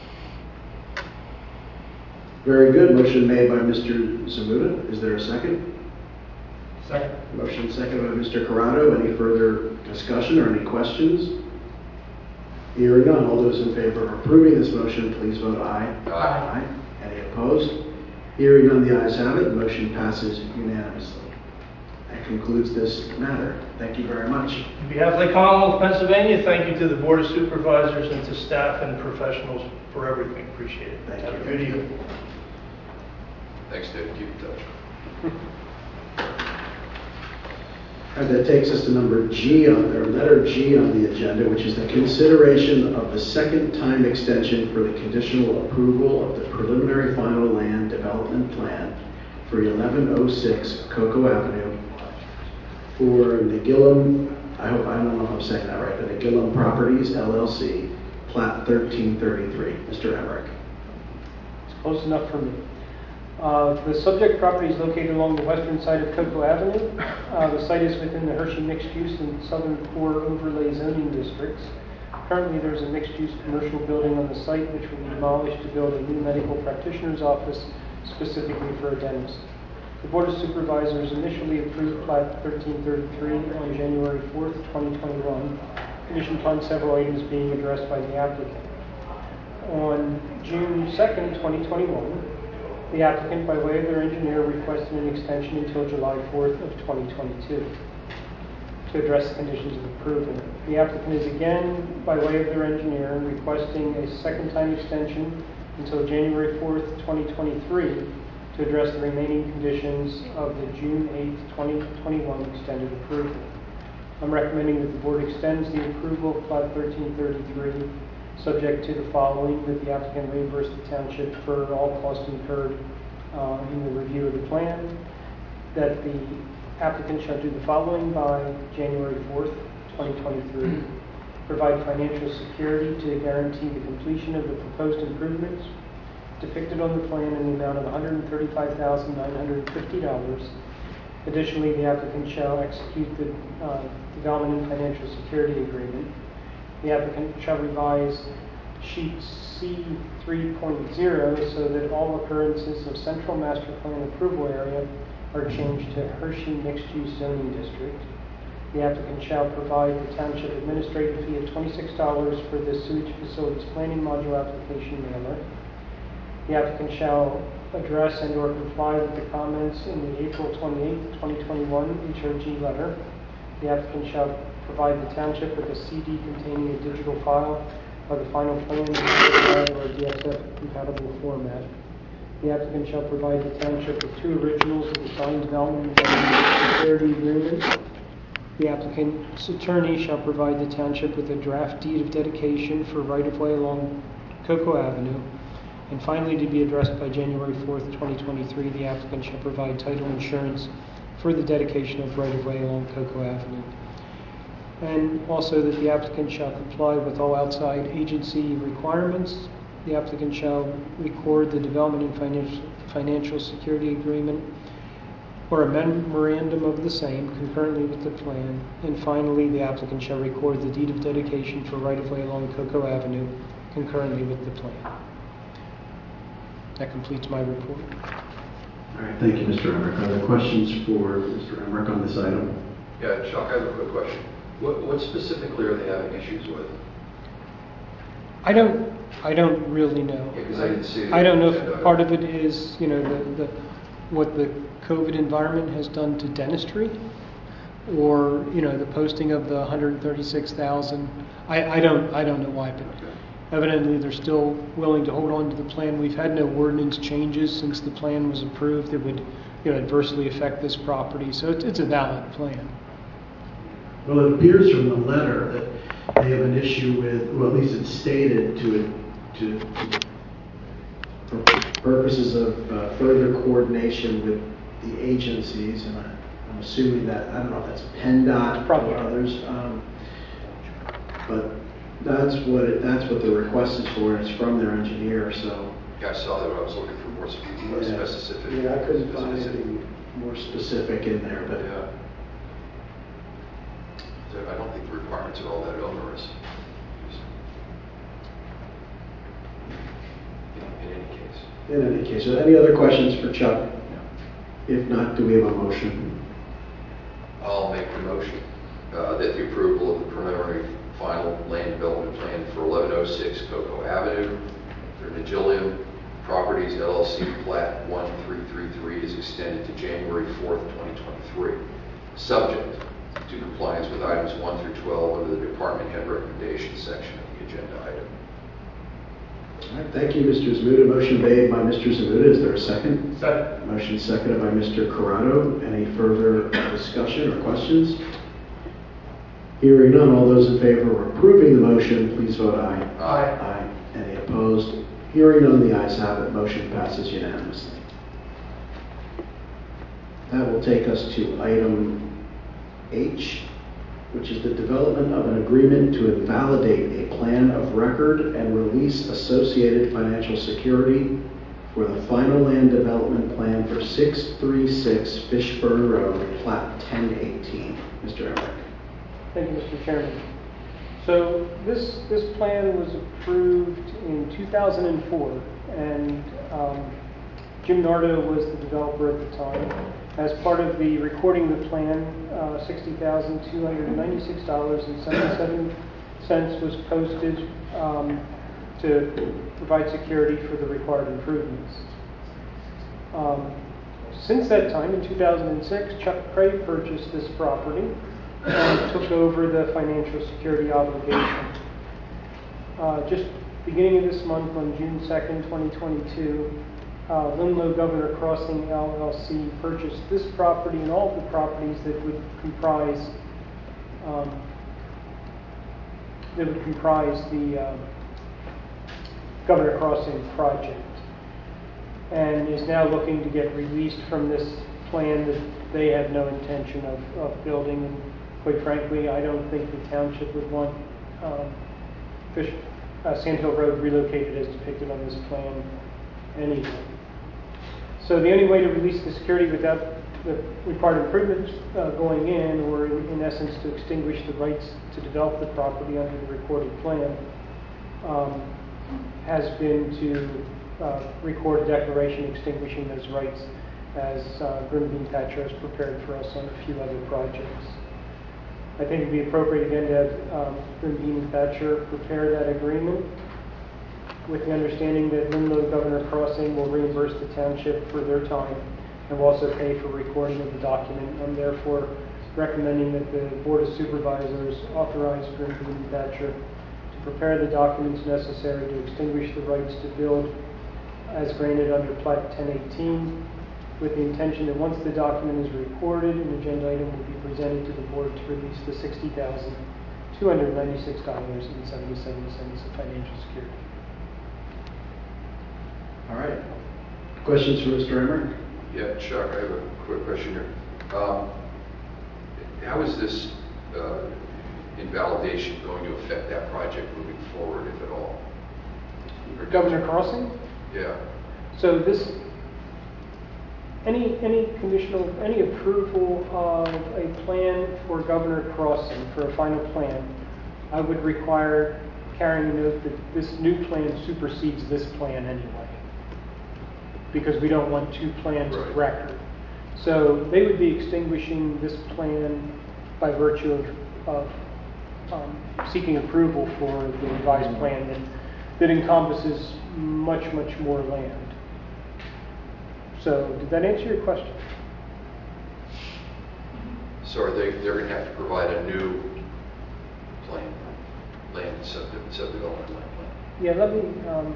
Very good. Motion made by Mister Zamuda. Is there a second? Second. Motion seconded by Mister Corrado. Any further discussion or any questions? Hearing none, all those in favor of approving this motion, please vote aye. Aye. Aye. Any opposed? Hearing none, the ayes have it. The motion passes unanimously. That concludes this matter. Thank you very much. On behalf of the Commonwealth of Pennsylvania, thank you to the Board of Supervisors and to staff and professionals for everything. Appreciate it. Thank Have you. a good evening. Thanks, David. Keep in touch. All right, that takes us to number G on their letter G on the agenda, which is the consideration of the second time extension for the conditional approval of the preliminary final land development plan for eleven oh six Cocoa Avenue for Nagilum, I hope, I don't know if I'm saying that right, but Nagilum Properties L L C, plat thirteen thirty-three. Mister Emmerich. It's close enough for me. Uh, The subject property is located along the western side of Cocoa Avenue. Uh, The site is within the Hershey Mixed Use and Southern Core Overlay zoning districts. Currently, there's a mixed-use commercial building on the site which will be demolished to build a new medical practitioner's office specifically for a dentist. The Board of Supervisors initially approved Plat thirteen thirty-three on January fourth, twenty twenty-one, conditioned upon several items being addressed by the applicant. On June second, twenty twenty-one, the applicant, by way of their engineer, requested an extension until July fourth of twenty twenty-two to address the conditions of approval. The applicant is again, by way of their engineer, requesting a second time extension until January fourth, twenty twenty-three to address the remaining conditions of the June eighth, twenty twenty-one extended approval. I'm recommending that the board extends the approval of Plat thirteen thirty-three subject to the following: that the applicant reimburse the township for all costs incurred uh, in the review of the plan, that the applicant shall do the following by January fourth, twenty twenty-three, provide financial security to guarantee the completion of the proposed improvements depicted on the plan in the amount of one hundred thirty-five thousand nine hundred fifty dollars. Additionally, the applicant shall execute the uh, development and financial security agreement. The applicant shall revise sheet C three point oh so that all occurrences of central master plan approval area are changed to Hershey mixed-use zoning district. The applicant shall provide the township administrative fee of twenty-six dollars for the sewage facilities planning module application mailer. The applicant shall address and or comply with the comments in the April twenty-eighth, twenty twenty-one H O G letter. The applicant shall provide the township with a C D containing a digital file of the final plan in a or D X F compatible format. The applicant shall provide the township with two originals of the signed development and security agreement. The applicant's attorney shall provide the township with a draft deed of dedication for right-of-way along Cocoa Avenue And finally, to be addressed by January fourth, twenty twenty-three, the applicant shall provide title insurance for the dedication of right-of-way along Cocoa Avenue. And also that the applicant shall comply with all outside agency requirements. The applicant shall record the development and financial, financial security agreement or a memorandum of the same concurrently with the plan. And finally, the applicant shall record the deed of dedication for right-of-way along Cocoa Avenue concurrently with the plan. That completes my report. All right, thank you, Mister Emmerich. Are there questions for Mister Emmerich on this item? Yeah, Chuck, I have a quick question. What, what specifically are they having issues with? I don't, I don't really know. Yeah, because I didn't see it. I don't know And, uh, if part of it is, you know, the, the, what the COVID environment has done to dentistry, or, you know, the posting of the one hundred thirty-six thousand. I, I don't, I don't know why, but Okay. evidently they're still willing to hold on to the plan. We've had no ordinance changes since the plan was approved that would, you know, adversely affect this property. So it's, it's a valid plan. Well, it appears from the letter that they have an issue with, well, at least it's stated to, to, For purposes of uh, further coordination with the agencies, and I- I'm assuming that, I don't know if that's PennDOT Probably. or others, um, but that's what, it- that's what the request is for, and it's from their engineer, so. Yeah, I saw that, but I was looking for more spe- more Yeah. specificity. Yeah, I couldn't find specificity. anything more specific in there, but Yeah. So I don't think the requirements are all that onerous. In, in any case. in any case, so any other questions for Chuck? If not, do we have a motion? I'll make the motion uh, that the approval of the preliminary final land development plan for eleven oh six Cocoa Avenue for Nagilium Properties L L C plat one three three three is extended to January fourth, twenty twenty-three, subject to compliance with items one through twelve under the department head recommendation section of the agenda item. All right, thank you, Mister Zamuda. Motion made by Mister Zamuda. Is there a second? Second. Motion seconded by Mister Corrado. Any further discussion or questions? Hearing none, all those in favor of approving the motion, please vote aye. Aye. Aye. Any opposed? Hearing none, the ayes have it. Motion passes unanimously. That will take us to item H, which is the development of an agreement to invalidate a plan of record and release associated financial security for the final land development plan for six three six Fishburne Road, plat ten eighteen. Mister Emmerich. Thank you, Mister Chairman. So this, this plan was approved in two thousand four, and um, Jim Nardo was the developer at the time. As part of the recording of the plan, uh, sixty thousand two hundred ninety-six dollars and seventy-seven cents was posted um, to provide security for the required improvements. Um, since that time, in two thousand six, Chuck Craig purchased this property and took over the financial security obligation. Uh, just beginning of this month, on June second, twenty twenty-two, uh, Linlow Governor Crossing L L C purchased this property and all of the properties that would comprise um, that would comprise the uh, Governor Crossing project, and is now looking to get released from this plan that they have no intention of, of building. And quite frankly, I don't think the township would want um, Fish, uh, Sand Hill Road relocated as depicted on this plan anyway. So the only way to release the security without the required improvements uh, going in, or in, in essence to extinguish the rights to develop the property under the recorded plan, um, has been to uh, record a declaration extinguishing those rights, as uh, Grimbean Thatcher has prepared for us on a few other projects. I think it would be appropriate again to have um, Grimbean and Thatcher prepare that agreement, with the understanding that Linlow Governor Crossing will reimburse the township for their time and will also pay for recording of the document. I'm therefore recommending that the Board of Supervisors authorize Grimbean and Thatcher to prepare the documents necessary to extinguish the rights to build as granted under Plat ten eighteen, with the intention that once the document is recorded, an agenda item will be presented to the board to release the sixty thousand two hundred ninety-six dollars and seventy-seven cents of financial security. All right. Questions for Mister Emmerich? Yeah, Chuck, I have a quick question here. Um, How is this uh, invalidation going to affect that project moving forward, if at all? Governor Crossing? Yeah, So this, any, any conditional, any approval of a plan for Governor Crossing, for a final plan, I would require carrying a note that this new plan supersedes this plan anyway. Because we don't want two plans of Right. record. So they would be extinguishing this plan by virtue of, of um, seeking approval for the revised plan that, that encompasses much, much more land. So did that answer your question? so are they, they're going to have to provide a new plan, land subdiv- subdevelopment land plan? Yeah, let me, um,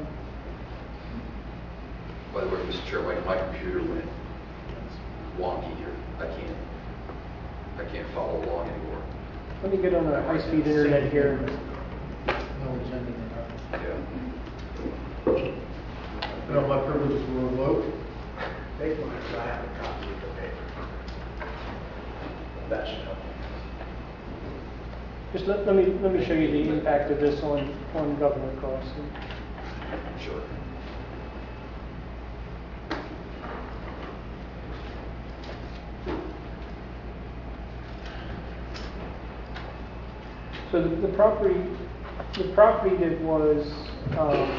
By the way, Mister Chair, my, my computer went wonky here. I can't, I can't follow along anymore. let me get on a high-speed internet here. No agenda. Yeah. I don't my privileges to revoke. Take mine, 'cause I have a copy of the paper. That should help. Just let, let me, let me show you the impact of this on, on Governor Crossing. Sure. So the, the property, the property that was, um,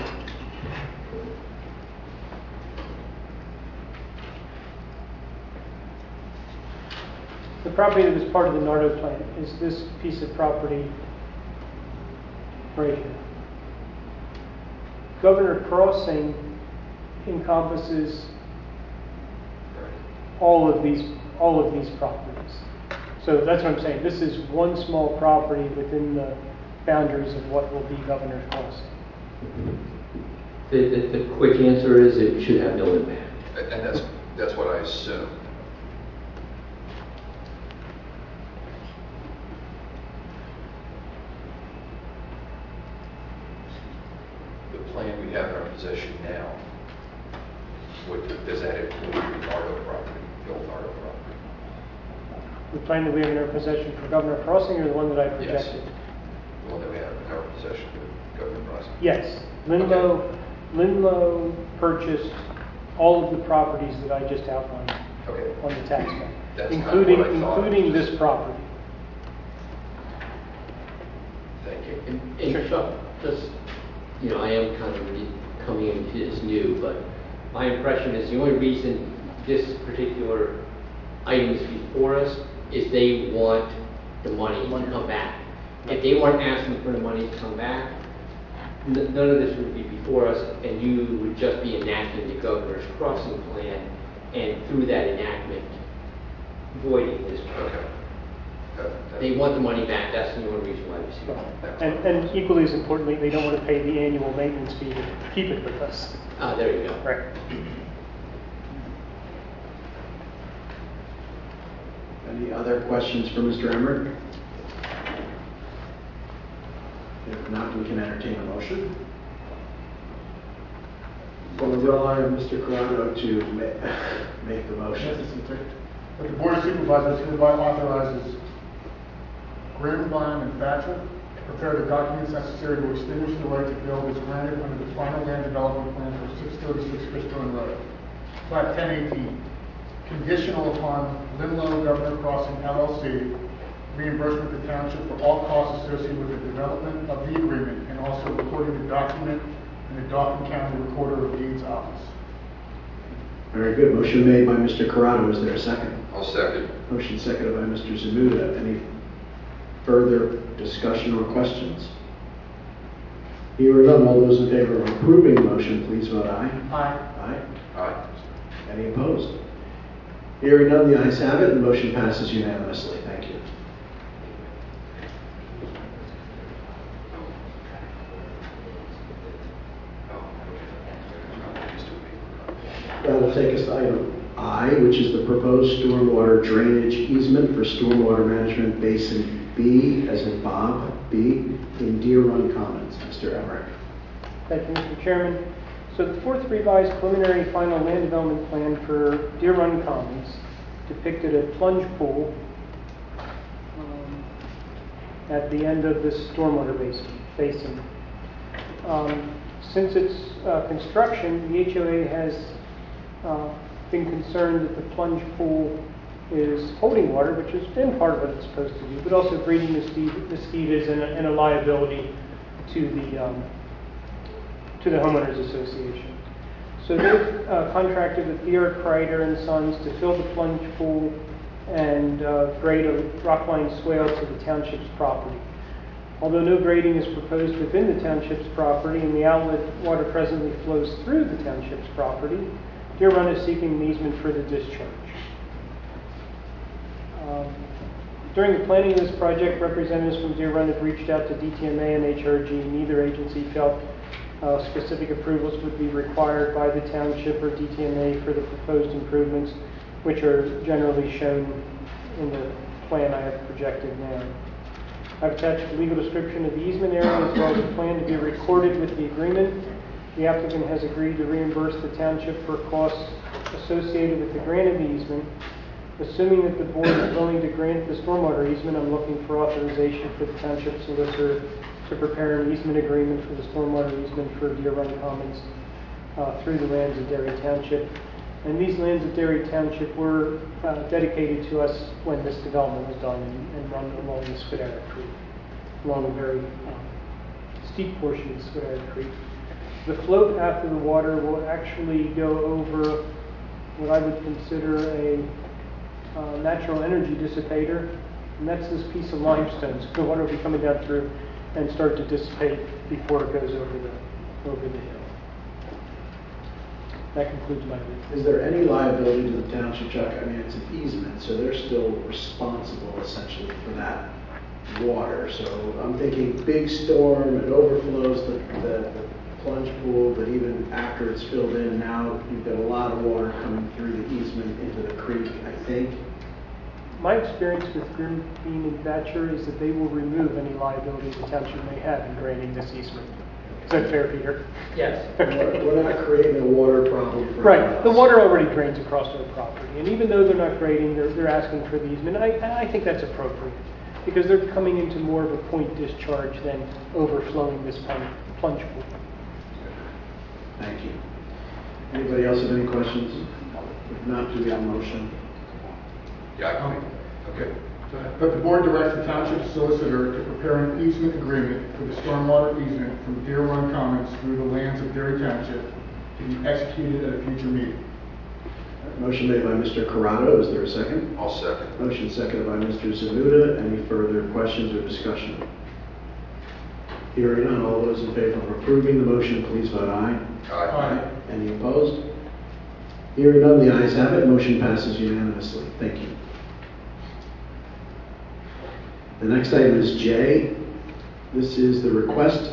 the property that was part of the Nardo plan is this piece of property right here. Governor Crossing encompasses all of these, all of these properties. So that's what I'm saying. This is one small property within the boundaries of what will be Governor's Crossing. The, the, the quick answer is it should have no impact. And and that's, that's what I assume. The plan we have in our possession now, what, does that include the Nardo property, the old Nardo property? The plan that we have in our possession for Governor Crossing or the one that I Yes. projected? The one that we have in our possession with Governor Crossing? Yes. Linlow, Linlow purchased all of the properties that I just outlined Okay. on the tax map, That's kind of including, what I thought. including this property. Thank you. And, and Chuck, just, you know, I am kind of re- coming into this new, but my impression is the only reason this particular item is before us is they want the money to come back. If they weren't asking for the money to come back, n- none of this would be before us, and you would just be enacting the Governor's Crossing plan, and through that enactment, voiding this plan. Okay. That- that- They want the money back, that's the only reason why it's here. that's And, what- and equally as importantly, they don't want to pay the annual maintenance fee to keep it with us. Ah, there you go. Right. Any other questions for Mister Emmerich? If not, we can entertain a motion. We'll rely on Mister Corrado to ma- make the motion. That the Board of Supervisors hereby authorizes Gravenbein and Thatcher to prepare the documents necessary to extinguish the right to build as granted under the final land development plan for six thirty-six Fishburne Road. Plat ten eighteen, conditional upon Linlow Governor Crossing L L C reimbursement to township for all costs associated with the development of the agreement and also recording the document in the Dauphin County Recorder of Deeds office. Very good. Motion made by Mister Corrado. Is there a second? I'll second. Motion seconded by Mister Zamuda. Any further discussion or questions? Hearing none, all those in favor of approving the motion, please vote aye. Aye. Aye. Aye. Any opposed? Hearing none, the ayes have it, and the motion passes unanimously. Thank you. That'll take us to item I, which is the proposed stormwater drainage easement for stormwater management basin B, as in Bob, B, in Deer Run Commons. Mister Emmerich. Thank you, Mister Chairman. So the fourth revised preliminary final land development plan for Deer Run Commons depicted a plunge pool um, at the end of this stormwater basin. basin. Um, since its uh, construction, the H O A has uh, been concerned that the plunge pool is holding water, which has been part of what it's supposed to do, but also breeding mosquitoes and a, and a liability to the um, to the homeowners association. So they've uh, contracted with Pierre Kreider and Sons to fill the plunge pool and uh, grade a rockline swale to the township's property. Although no grading is proposed within the township's property and the outlet water presently flows through the township's property, Deer Run is seeking an easement for the discharge. Um, during the planning of this project, representatives from Deer Run have reached out to D T M A and H R G. Neither agency felt uh, specific approvals would be required by the township or D T M A for the proposed improvements, which are generally shown in the plan I have projected now. I've attached a legal description of the easement area as well as a plan to be recorded with the agreement. The applicant has agreed to reimburse the township for costs associated with the grant of the easement. Assuming that the board is willing to grant the stormwater easement, I'm looking for authorization for the township solicitor to prepare an easement agreement for the stormwater easement for Deer Run Commons uh, through the lands of Derry Township. And these lands of Derry Township were uh, dedicated to us when this development was done and, and run along the Scudaria Creek, along a very um, steep portion of Scudaria Creek. The float after the water will actually go over what I would consider a uh, natural energy dissipator, and that's this piece of limestone. So the water will be coming down through and start to dissipate before it goes over the over the hill. That concludes my brief. Is there any liability to the township, Chuck? I mean, it's an easement, so they're still responsible essentially for that water. So I'm thinking big storm, it overflows the, the, the plunge pool, but even after it's filled in, now you've got a lot of water coming through the easement into the creek, I think. My experience with Grim Bean and Thatcher is that they will remove any liability the township may have in granting this easement. Is that fair, Peter? Yes. We're we're not creating a water problem for Right. us. The water already drains across their property, and even though they're not grading, they're, they're asking for the easement. I, I think that's appropriate because they're coming into more of a point discharge than overflowing this plunge, plunge pool. Thank you. Anybody else have any questions? If not, do we have a motion? Yeah, I can, okay. That the board directs the township solicitor to prepare an easement agreement for the stormwater easement from Deer Run Commons through the lands of Derry Township to be executed at a future meeting. Motion made by Mister Corrado. Is there a second? I'll second. Motion seconded by Mister Zamuda. Any further questions or discussion? Hearing none, all those in favor of approving the motion, please vote aye. Aye. Any opposed? Hearing none, the ayes have it. Motion passes unanimously. Thank you. The next item is J. This is the request,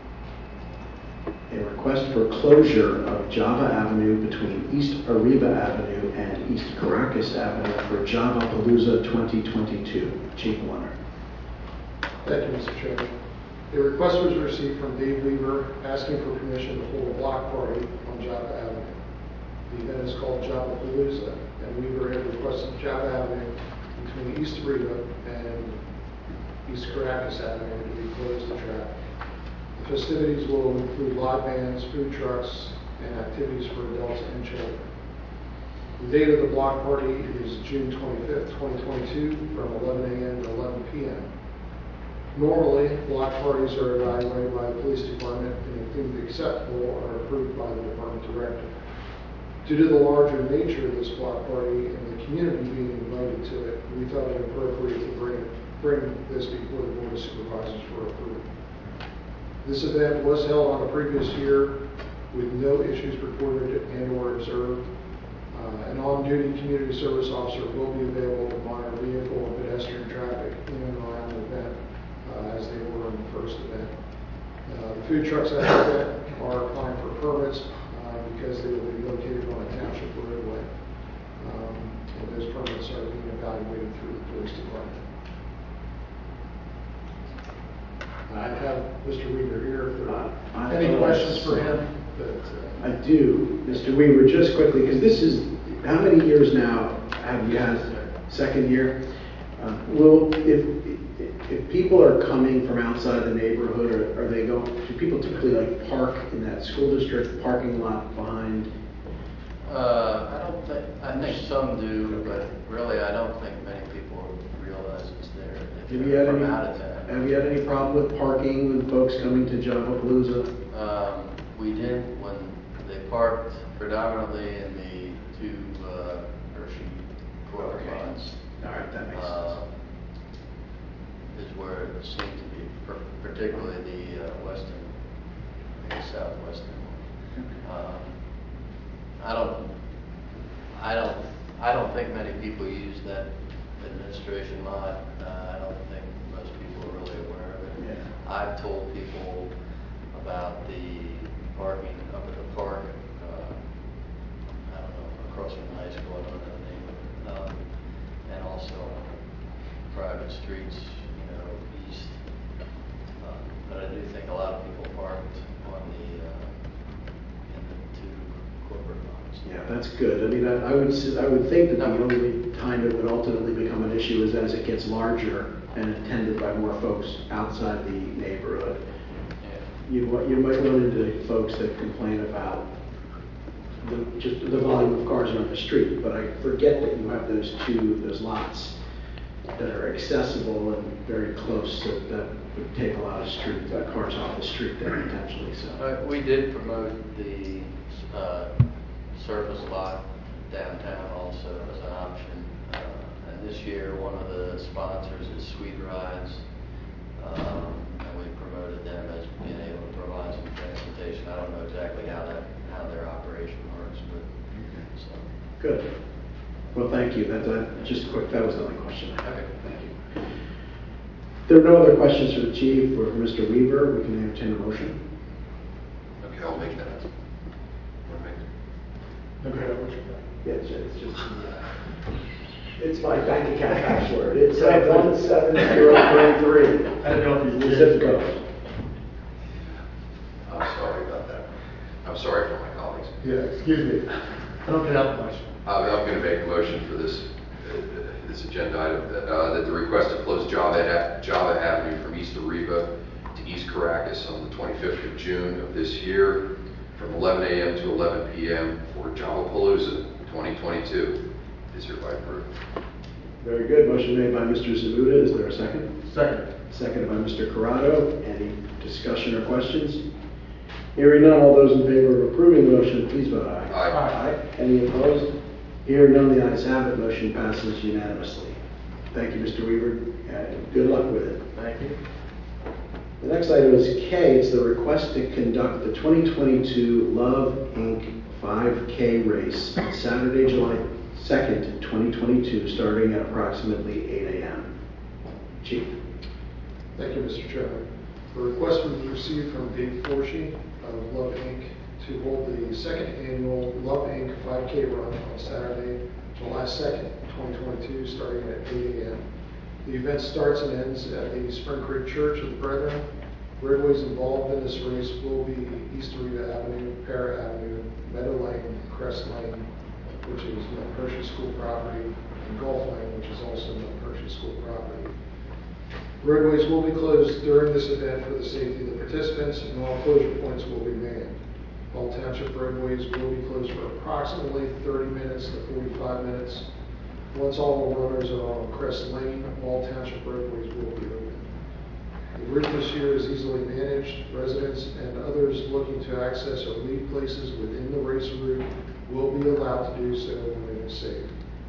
a request for closure of Java Avenue between East Ariba Avenue and East Caracas Avenue for Java Palooza twenty twenty-two. Chief Warner. Thank you, Mister Chairman. A request was received from Dave Weaver asking for permission to hold a block party on Java Avenue. The event is called Java Palooza, and Weaver had requested Java Avenue between East Ariba and East Caracas Avenue to be closed to traffic. The festivities will include live bands, food trucks, and activities for adults and children. The date of the block party is June twenty-fifth, twenty twenty-two, from eleven A M to eleven P M Normally, block parties are evaluated by the police department and deemed acceptable or approved by the department director. Due to the larger nature of this block party and the community being invited to it, we thought it appropriate to bring, bring this before the Board of Supervisors for approval. This event was held on a previous year with no issues reported and or observed. Uh, an on-duty community service officer will be available to monitor vehicle and pedestrian traffic in and around the event uh, as they were in the first event. Uh, the food trucks at the event are applying for permits uh, because they will be located on a township roadway. Um, and those permits are being evaluated through the police department. I have Mister Weaver here. If there are I any thought questions it's, for uh, him? But, uh, I do, Mister Weaver, just quickly, because this is, how many years now have you had, second year? Uh, Will, if, if people are coming from outside the neighborhood, or are they going, do people typically like park in that school district parking lot behind? Uh, I don't think, I think some do, but really I don't think many people realize it's there. If Have you they're had from any, out of town. have you had any problem with parking with folks coming to Javapalooza? Um, we did when they parked predominantly in the two, uh, Hershey quarter Okay. lots. All right, that makes sense. uh, Is where it seemed to be, per- particularly the uh, western, I guess southwestern one. Um, I don't, I don't, I don't think many people use that administration lot. Uh, I don't think most people are really aware of it. Yeah. I've told people about the parking up at the park, uh, I don't know, across from the high school, I don't know the name of it. Um, and also private streets, you know, east. Uh, But I do think a lot of people parked on the, uh, in the two corporate lots. Yeah, that's good. I mean, I, I would, s- I would think that the No. only time it would ultimately become an issue is as it gets larger and attended by more folks outside the neighborhood. Yeah. You, wa- you might run into folks that complain about the, just the volume of cars on the street, but I forget that you have those two, those lots that are accessible and very close, so that would take a lot of street, uh, cars off the street there potentially, so. Uh, We did promote the uh, surface lot downtown also as an option. Uh, And this year, one of the sponsors is Sweet Rides. Um, And we promoted them as being able to provide some transportation. I don't know exactly how that, how their operation works, but, so. Good. Well, thank you. That, that, just quick, that was the only question I had. Okay. Thank you. If there are no other questions for the chief or for Mister Weaver, we can entertain a motion. Okay, I'll make that. Wanna make it? okay, what's your Yeah, it's it's just, uh, it's my bank account password. It's uh, one seven zero three three. I don't know if It's the zip code. I'm sorry about that. I'm sorry for my colleagues. Yeah, excuse me. I don't get out much. Uh, I'm going to make a motion for this, uh, this agenda item, that, uh, that the request to close Java, Java Avenue from East Ariba to East Caracas on the twenty-fifth of June of this year from eleven a m to eleven p m for Javapalooza twenty twenty-two is hereby approved. Very good. Motion made by Mister Zabuda. Is there a second? Second. Seconded by Mister Corrado. Any discussion or questions? Hearing none, all those in favor of approving the motion, please vote aye. Aye. Aye. Any opposed? Hearing none, the ayes have it. Motion passes unanimously. Thank you, Mister Weaver. Uh, Good luck with it. Thank you. The next item is K. It's the request to conduct the twenty twenty-two Love Incorporated five K race on Saturday, July second, twenty twenty-two, starting at approximately eight a m Chief. Thank you, Mister Chairman. The request was received from Dave Forshee of Love Incorporated to hold the second annual Love Incorporated five K run on Saturday, July second, twenty twenty-two, starting at eight a m The event starts and ends at the Spring Creek Church of the Brethren. Roadways involved in this race will be East Ariba Avenue, Para Avenue, Meadow Lane, Crest Lane, which is Mount Hershey School property, and Gulf Lane, which is also Mount Hershey School property. Roadways will be closed during this event for the safety of the participants, and all closure points will be manned. All township roadways will be closed for approximately thirty minutes to forty-five minutes. Once all runners are on Crest Lane, all township roadways will be open. The route this year is easily managed. Residents and others looking to access or leave places within the race route will be allowed to do so when it is safe.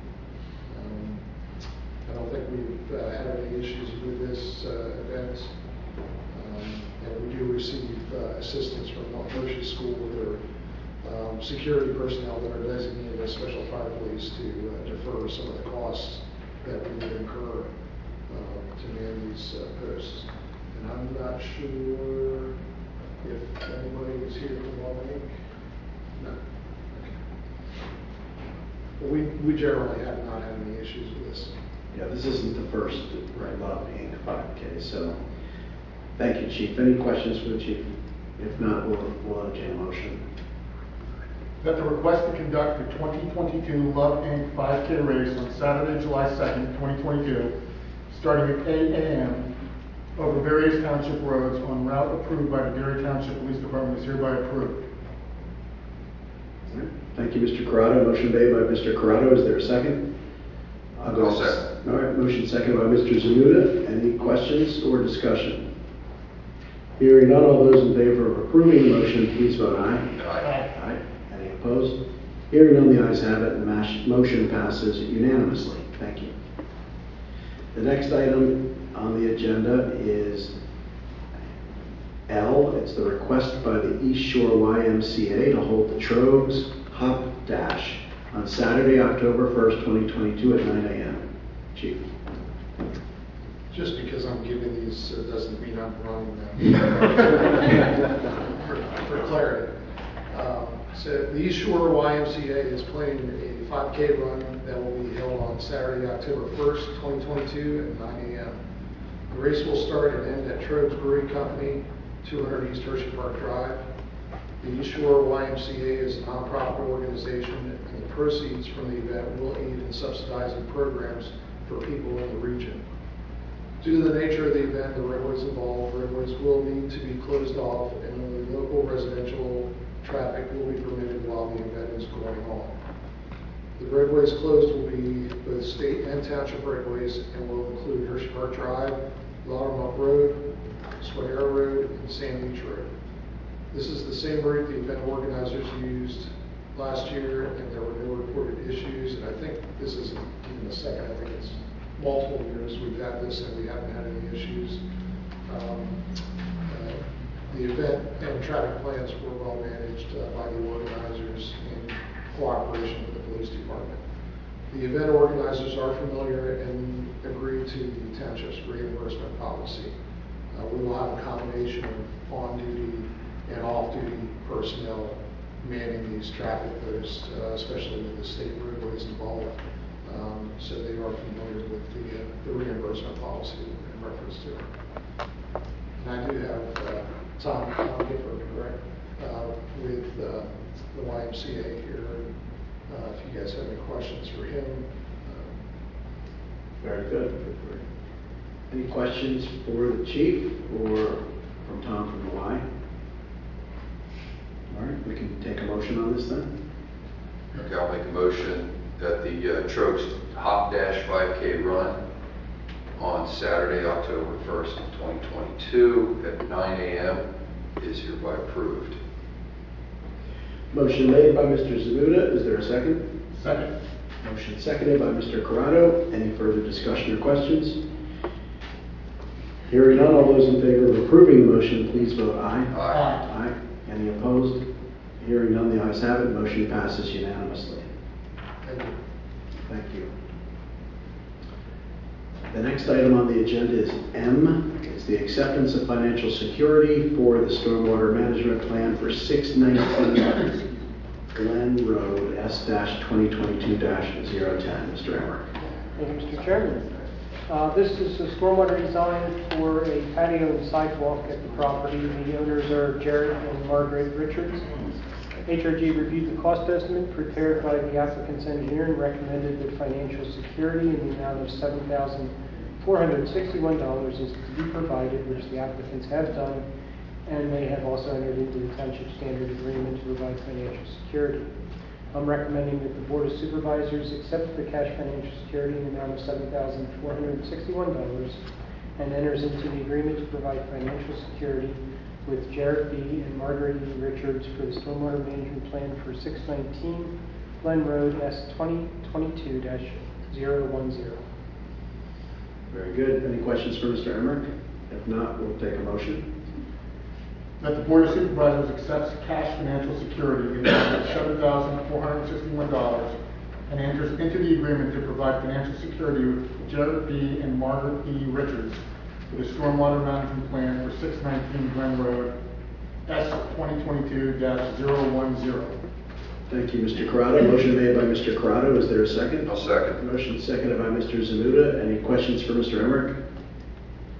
Um, I don't think we've uh, had any issues with this uh, event. Um, and we do receive uh, assistance from Mount Hershey School with their um, security personnel that are designated as special fire police to uh, defer some of the costs that we would incur uh, to man these uh, posts. And I'm not sure if anybody is here from Love Incorporated. No. Okay. But we, we generally have not had any issues with this. Yeah, this isn't the first Love Incorporated five K, so thank you, Chief. Any questions for the Chief? If not, we'll, we'll entertain a motion. That the request to conduct the twenty twenty-two Love Incorporated five K race on Saturday, July second, twenty twenty-two, starting at eight A M over various township roads on route approved by the Gary Township Police Department is hereby approved. All right. Thank you, Mister Corrado. Motion made by Mister Corrado. Is there a second? I'll go I'll second. All right, motion second by Mister Zamuda. Any questions or discussion? Hearing none, all those in favor of approving the motion, please vote aye. Aye. Aye. Any opposed? Hearing none, the ayes have it, and the mash- motion passes unanimously. Thank you. The next item on the agenda is L. It's the request by the East Shore Y M C A to hold the Trogs Hop Dash on Saturday, October first, twenty twenty-two at nine A M Chief. Just because I'm giving these uh, doesn't mean I'm running them. For for clarity. Um, So the East Shore Y M C A is planning a five K run that will be held on Saturday, October first, twenty twenty-two at nine A M The race will start and end at Trogs Brewing Company, two hundred East Hershey Park Drive. The East Shore Y M C A is a nonprofit organization, and the proceeds from the event will aid in subsidizing programs for people in the region. Due to the nature of the event, the roadways involved, roadways will need to be closed off, and only local residential traffic will be permitted while the event is going on. The roadways closed will be both state and township roadways and will include Hershey Park Drive, Laudermuck Road, Swanera Road, and Sand Beach Road. This is the same route the event organizers used last year, and there were no reported issues. And I think this isn't even the second, I think it's multiple years we've had this and we haven't had any issues. Um, uh, the event and traffic plans were well managed uh, by the organizers in cooperation with the police department. The event organizers are familiar and agreed to the township's reimbursement policy. Uh, we will have a combination of on-duty and off-duty personnel manning these traffic posts, uh, especially with the state roadways involved. Um, so they are familiar with the, uh, the reimbursement policy in reference to it. And I do have uh, Tom, Tom Gifford, correct, uh, with uh, the Y M C A here. Uh, if you guys have any questions for him. Uh, Very good. Any questions for the chief or from Tom from the Y? All right, we can take a motion on this then. Okay, I'll make a motion that the uh, Trogs Hop Dash five K run on Saturday, October first, twenty twenty-two at nine A M is hereby approved. Motion made by Mister Zamuda. Is there a second? Second. Motion seconded by Mister Corrado. Any further discussion or questions? Hearing none, all those in favor of approving the motion, please vote aye. Aye. Aye. Any opposed? Hearing none, the ayes have it. Motion passes unanimously. Thank you. Thank you. The next item on the agenda is M. It's the acceptance of financial security for the stormwater management plan for six nineteen Glen Road, S twenty twenty-two dash zero ten. Mister Emmerich. Thank you, Mister Chairman. Uh, This is a stormwater design for a patio and sidewalk at the property. The owners are Jared and Margaret Richards. H R G reviewed the cost estimate prepared by the applicant's engineer and recommended that financial security in the amount of seven thousand four hundred sixty-one dollars is to be provided, which the applicants have done, and they have also entered into the township standard agreement to provide financial security. I'm recommending that the Board of Supervisors accept the cash financial security in the amount of seven thousand four hundred sixty-one dollars and enters into the agreement to provide financial security with Jared B. and Margaret E. Richards for the stormwater management plan for six nineteen Glen Road, S twenty twenty-two dash zero one zero. Very good. Any questions for Mister Emmerich? If not, we'll take a motion. That the Board of Supervisors accepts cash financial security in the amount of seven thousand four hundred sixty-one dollars and enters into the agreement to provide financial security with Jared B. and Margaret E. Richards for the stormwater management plan for six nineteen Glen Road, S twenty twenty-two dash zero one zero. Thank you, Mister Corrado. Motion made by Mister Corrado. Is there a second? I'll second. Motion seconded by Mister Zamuda. Any questions for Mister Emmerich?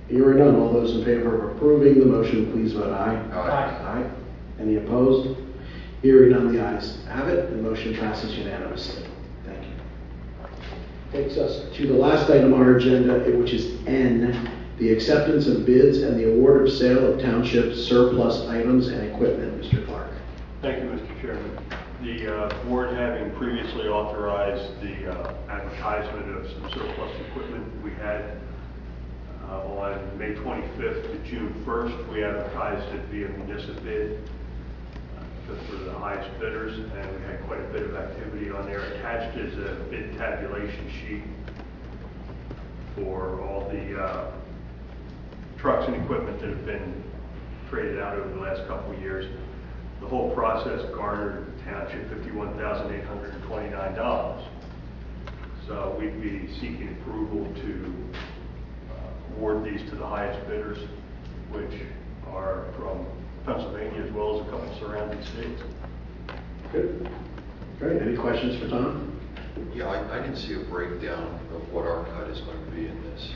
Hearing none, all those in favor of approving the motion, please vote aye. Aye. Aye. Any opposed? Hearing none, the ayes have it. The motion passes unanimously. Thank you. Takes us to the last item on our agenda, which is N, the acceptance of bids and the award of sale of township surplus items and equipment. Mister Clark. Thank you, Mister Chairman. The uh, board, having previously authorized the uh, advertisement of some surplus equipment we had uh, on May twenty-fifth to June first, we advertised it via municipal bid uh, for the highest bidders, and we had quite a bit of activity on there. Attached is a bid tabulation sheet for all the uh, trucks and equipment that have been traded out over the last couple of years. The whole process garnered the township fifty-one thousand eight hundred twenty-nine dollars. So we'd be seeking approval to uh, award these to the highest bidders, which are from Pennsylvania as well as a couple surrounding states. Good. Great. Any questions for Tom? Yeah, I, I didn't see a breakdown of what our cut is going to be in this.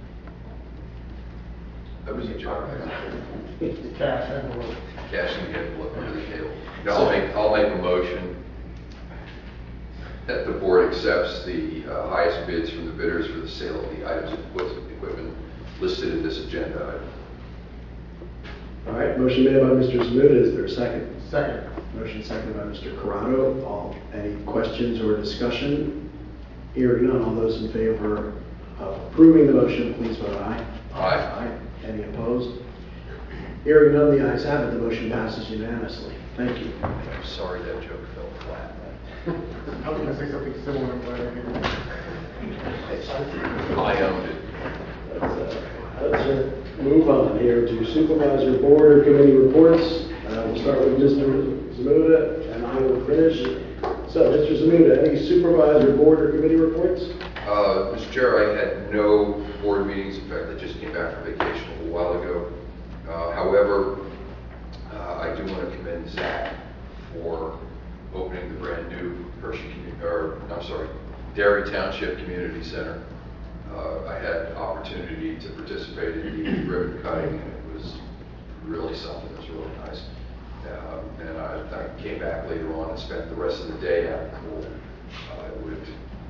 That was a joke. Cash envelope. Cash in the envelope under the table. No, I'll make, I'll make a motion that the board accepts the uh, highest bids from the bidders for the sale of the items of equip- equipment listed in this agenda item. All right. Motion made by Mister Zamuda. Is there a second? Second. Motion seconded by Mister Corrado. All, any questions or discussion? Hearing none, all those in favor of approving the motion, please vote aye. Aye. Aye. Any opposed? Hearing none, the ayes have it. The motion passes unanimously. Thank you. I'm sorry that joke fell flat. I was gonna say something similar, but I didn't. I owned it. Let's, uh, let's uh, move on here to supervisor board or committee reports. Uh, we'll start with Mister Zamuda, and I will finish. So, Mister Zamuda, any supervisor board or committee reports? Uh, Mister Chair, I had no board meetings. In fact, I just came back from vacation a little while ago. Uh, however, uh, I do want to commend Zach for opening the brand new Hershey, commu- or I'm sorry, Derry Township Community Center. Uh, I had opportunity to participate in the ribbon cutting, and it was really something. It was really nice. Um, and I, I came back later on and spent the rest of the day at the pool. I would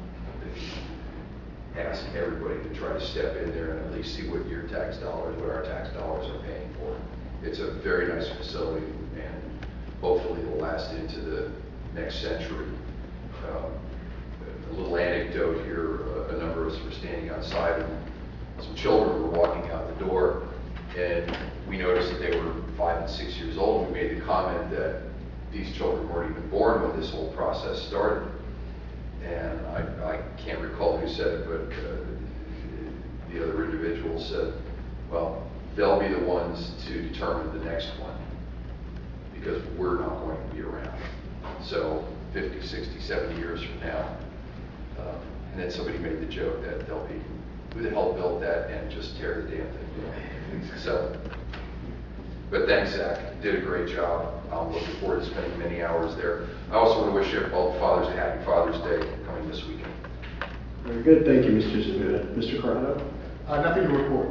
ask everybody to try to step in there and at least see what your tax dollars, what our tax dollars are paying for. It's a very nice facility, and hopefully it'll last into the next century. Um, a little anecdote here, uh, a number of us were standing outside and some children were walking out the door, and we noticed that they were five and six years old. We made the comment that these children weren't even born when this whole process started. And I, I can't recall who said it, but uh, the other individual said, well, they'll be the ones to determine the next one because we're not going to be around. So fifty, sixty, seventy years from now. Um, and then somebody made the joke that they'll be, who the hell built that and just tear the damn thing down. So, but thanks, Zach. You did a great job. I'm looking forward to spending many hours there. I also want to wish all the fathers a happy Father's Day coming this weekend. Very good. Thank you, Mister Zamuda. Mister Corrado? Uh, nothing to report.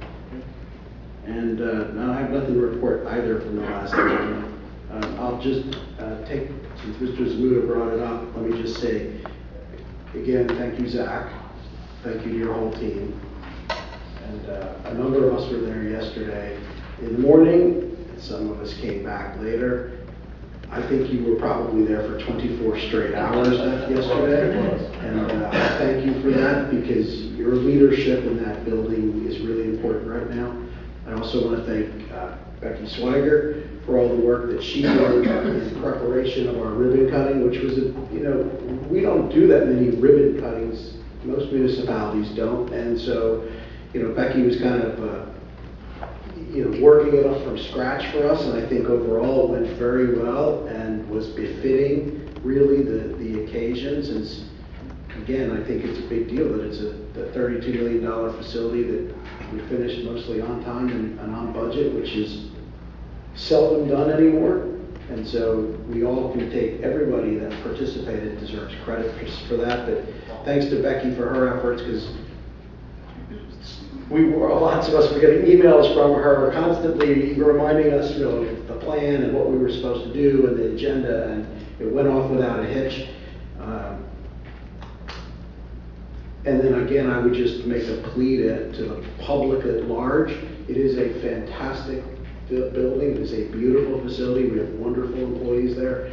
And uh, no, I have nothing to report either from the last meeting. Um, I'll just uh, take, since Mister Zamuda brought it up, let me just say, again, thank you, Zach. Thank you to your whole team. And uh, a number of us were there yesterday in the morning, and some of us came back later. I think you were probably there for twenty-four straight hours that yesterday. And uh, I thank you for that, because your leadership in that building is really important right now. I also want to thank uh, Becky Swiger for all the work that she did in preparation of our ribbon cutting, which was, a, you know, we don't do that many ribbon cuttings. Most municipalities don't. And so, you know, Becky was kind of, uh, you know, working it up from scratch for us. And I think overall it went very well and was befitting really the, the occasions. And again, I think it's a big deal that it's a the thirty-two million dollars facility that we finished mostly on time and, and on budget, which is seldom done anymore. And so we all can take, everybody that participated deserves credit for, for that. But thanks to Becky for her efforts, because we were, lots of us were getting emails from her constantly reminding us, you know, of the plan and what we were supposed to do and the agenda, and it went off without a hitch. Um, And then again, I would just make a plea to, to the public at large. It is a fantastic bu- building. It is a beautiful facility. We have wonderful employees there.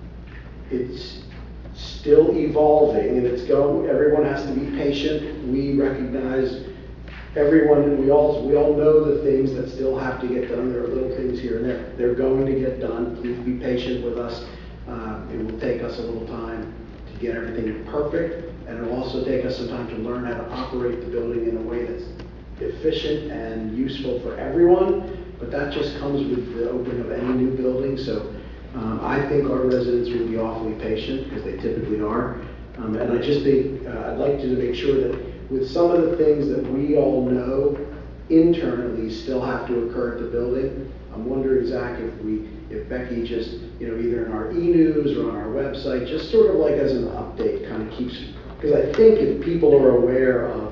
It's still evolving, and it's going, everyone has to be patient. We recognize everyone, we all, we all know the things that still have to get done. There are little things here and there. They're going to get done. Please be patient with us. Uh, it will take us a little time to get everything perfect. And it'll also take us some time to learn how to operate the building in a way that's efficient and useful for everyone. But that just comes with the opening of any new building. So um, I think our residents will be awfully patient, because they typically are. Um, and I just think uh, I'd like to make sure that with some of the things that we all know internally still have to occur at the building, I'm wondering, Zach, if we, if Becky just, you know, either in our e-news or on our website, just sort of like as an update, kind of keeps. Because I think if people are aware of,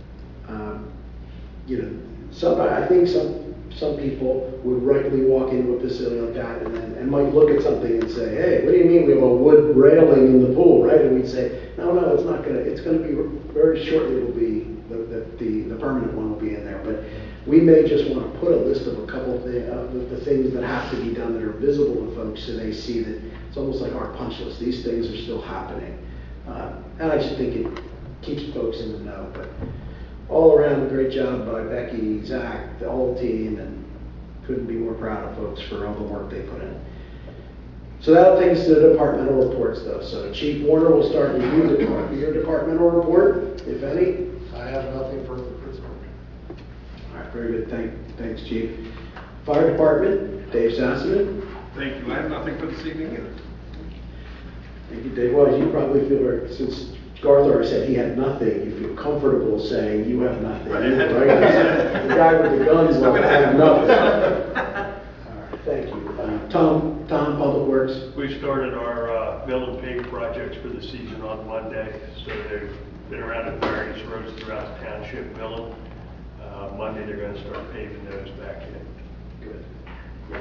um, you know, some, I think some some people would rightly walk into a facility like that and, then, and might look at something and say, hey, what do you mean we have a wood railing in the pool, right? And we'd say, no, no, it's not gonna, it's gonna be, very shortly it will be, the, the, the, the permanent one will be in there. But we may just want to put a list of a couple of the, uh, the, the things that have to be done that are visible to folks, so they see that it's almost like our punch list. These things are still happening. Uh, and I just think it keeps folks in the know. But all around, a great job by Becky, Zach, the whole team, and couldn't be more proud of folks for all the work they put in. So that'll take us to the departmental reports, though. So Chief Warner, will start with you, the, your departmental report, if any. I have nothing further for Pittsburgh. All right, very good. Thank, thanks, Chief. Fire Department, Dave Sassaman. Thank you. I have nothing for this evening either. Thank you, Dave. Well, you probably feel very, since Garth already said he had nothing, you feel comfortable saying you have nothing. Right. Right? The guy with the guns will have nothing. All right, thank you. Uh, Tom, Tom, Public Works. We started our uh, mill and pave projects for the season on Monday, so they've been around at various roads throughout the township milling. Uh, Monday, they're going to start paving those back in. Good. Good.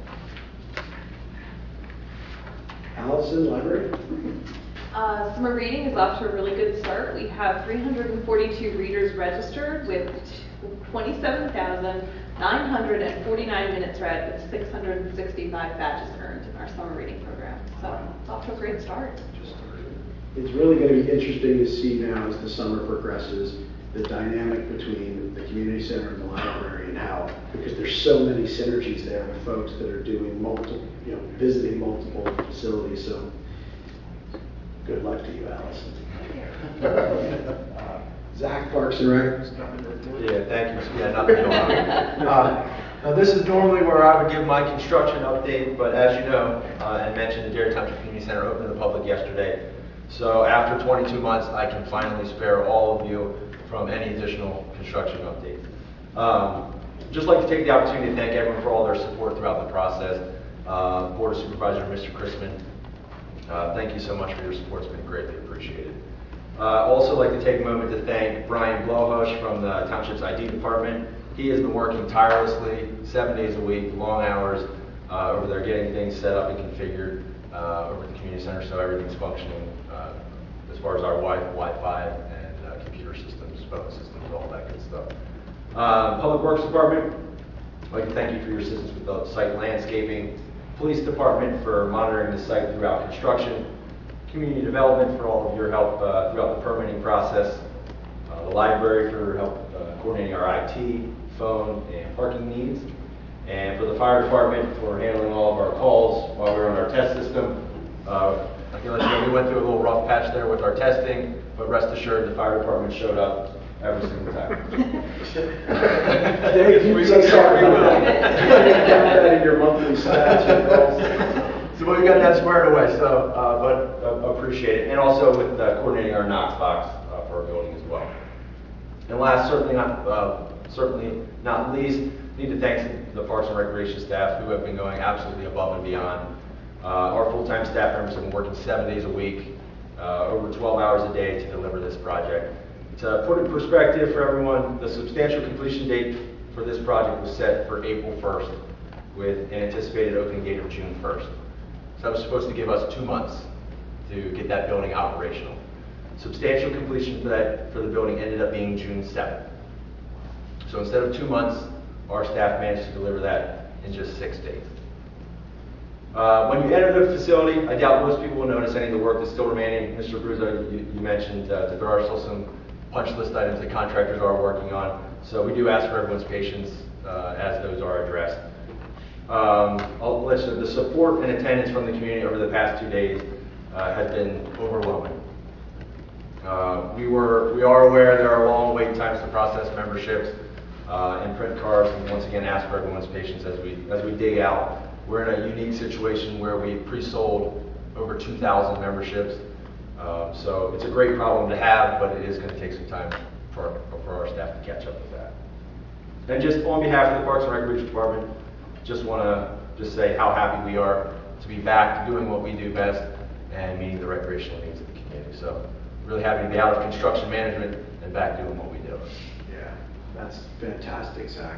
Allison, Library. Uh, summer reading is off to a really good start. We have three hundred forty-two readers registered with twenty-seven thousand nine hundred forty-nine minutes read, with six hundred sixty-five badges earned in our summer reading program. So it's off to a great start. It's really going to be interesting to see now as the summer progresses, the dynamic between the community center and the library, and how, because there's so many synergies there with folks that are doing multiple, you know, visiting multiple facilities. So good luck to you, Allison. uh, Zach, Parks and Rec. Yeah, thank you. Yeah, nothing going on. Uh, now, this is normally where I would give my construction update, but as you know, uh, and mentioned, the Dairy Township Community Center opened to the public yesterday. So after twenty-two months, I can finally spare all of you from any additional construction updates. Um, just like to take the opportunity to thank everyone for all their support throughout the process. Uh, Board of Supervisor, Mister Chrisman, uh, thank you so much for your support. It's been greatly appreciated. Uh, also like to take a moment to thank Brian Blowhush from the Township's I D department. He has been working tirelessly, seven days a week, long hours, uh, over there getting things set up and configured uh, over at the community center, so everything's functioning uh, as far as our wi Wi-Fi and uh, computer systems, phone systems, all that good stuff. Uh, Public Works Department, I'd like to thank you for your assistance with the site landscaping. Police Department for monitoring the site throughout construction. Community Development for all of your help uh, throughout the permitting process. Uh, the Library for help uh, coordinating our I T, phone, and parking needs. And for the Fire Department for handling all of our calls while we were on our test system. Uh, I feel like we went through a little rough patch there with our testing, but rest assured the Fire Department showed up every single time. Dave, you say sorry about that. You count that in your monthly stats or calls. So we got that squared away, so, uh, but uh, appreciate it. And also with uh, coordinating our Knox box uh, for our building as well. And last, certainly not, uh, certainly not least, need to thank the Parks and Recreation staff who have been going absolutely above and beyond. Uh, our full-time staff members have been working seven days a week, uh, over twelve hours a day to deliver this project. To put it in perspective for everyone, the substantial completion date for this project was set for April first with an anticipated opening date of June first. So that was supposed to give us two months to get that building operational. Substantial completion for that for the building ended up being June seventh. So instead of two months, our staff managed to deliver that in just six days. Uh, when you enter the facility, I doubt most people will notice any of the work that's still remaining. Mister Abruzzo, you, you mentioned uh, that there are still some punch list items that contractors are working on. So we do ask for everyone's patience uh, as those are addressed. Um, I'll let you know, the support and attendance from the community over the past two days uh, has been overwhelming. Uh, we were, we are aware there are long wait times to process memberships uh, and print cards, and once again ask for everyone's patience as we as we dig out. We're in a unique situation where we pre-sold over two thousand memberships, uh, so it's a great problem to have, but it is going to take some time for for our staff to catch up with that. And just on behalf of the Parks and Recreation Department, just want to just say how happy we are to be back doing what we do best and meeting the recreational needs of the community. So really happy to be out of construction management and back doing what we do. Yeah, that's fantastic, Zach.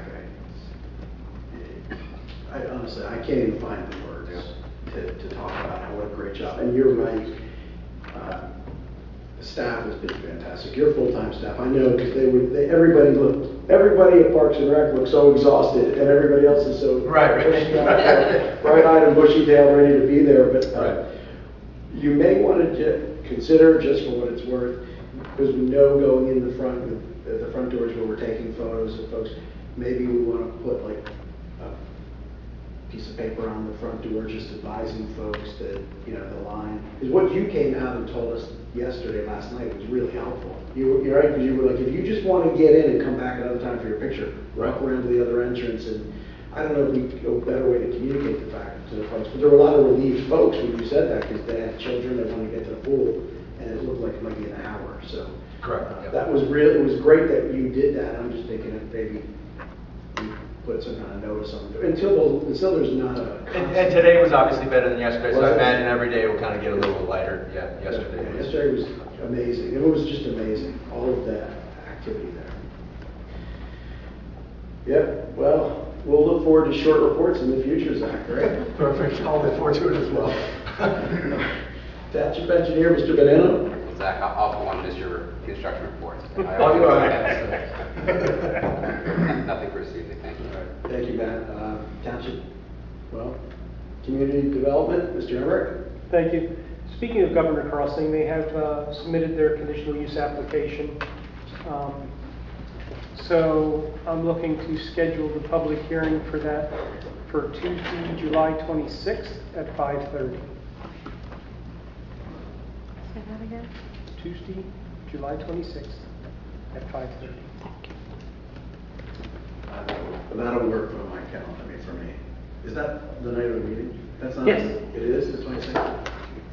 I, I honestly, I can't even find the words to, to talk about it. What a great job. And you're right. Uh, the staff has been fantastic. Your full-time staff, I know, because they were, they, everybody looked, everybody at Parks and Rec looked so exhausted, and everybody else is so right, right. bright-eyed and bushy-tailed, ready to be there. But uh, right. you may want to consider, just for what it's worth, because we know going in the front, at the front doors where we're taking photos of folks, maybe we want to put like a piece of paper on the front door just advising folks that, you know, the line. Because what you came out and told us yesterday, last night, was really helpful. You, you're right, because you were like, if you just want to get in and come back another time for your picture, walk around to the other entrance. And I don't know if we a better way to communicate the fact to the folks, but there were a lot of relieved folks when you said that, because they had children that wanted to get to the pool, and it looked like it might be an hour. So correct. Uh, Yep. That was really, it was great that you did that. I'm just thinking if maybe we put some kind of notice on it until until there's not a. And, and today was obviously better than yesterday, so Was I it? imagine every day will kind of get a little lighter. Yeah, yesterday. Yeah, was. yesterday was amazing. It was just amazing, all of that activity there. Yep. Well, we'll look forward to short reports in the future, Zach. Right? Perfect. I'll look forward to it as well. Township Engineer, Mister Bonanno. Zach, I'll, I'll go on as your construction report. I I'll go on. Nothing for this evening, thank you. Thank you, Matt. Uh, Township, well, Community Development, Mister Emmerich. Thank you. Speaking of Governor Crossing, they have uh, submitted their conditional use application. Um, so I'm looking to schedule the public hearing for that for Tuesday, July twenty-sixth at five thirty. Say that again? Tuesday, July twenty-sixth at five thirty. Uh, that'll work for my calendar, I mean, for me. Is that the night of the meeting? That's not. Yes. It is, the twenty-sixth?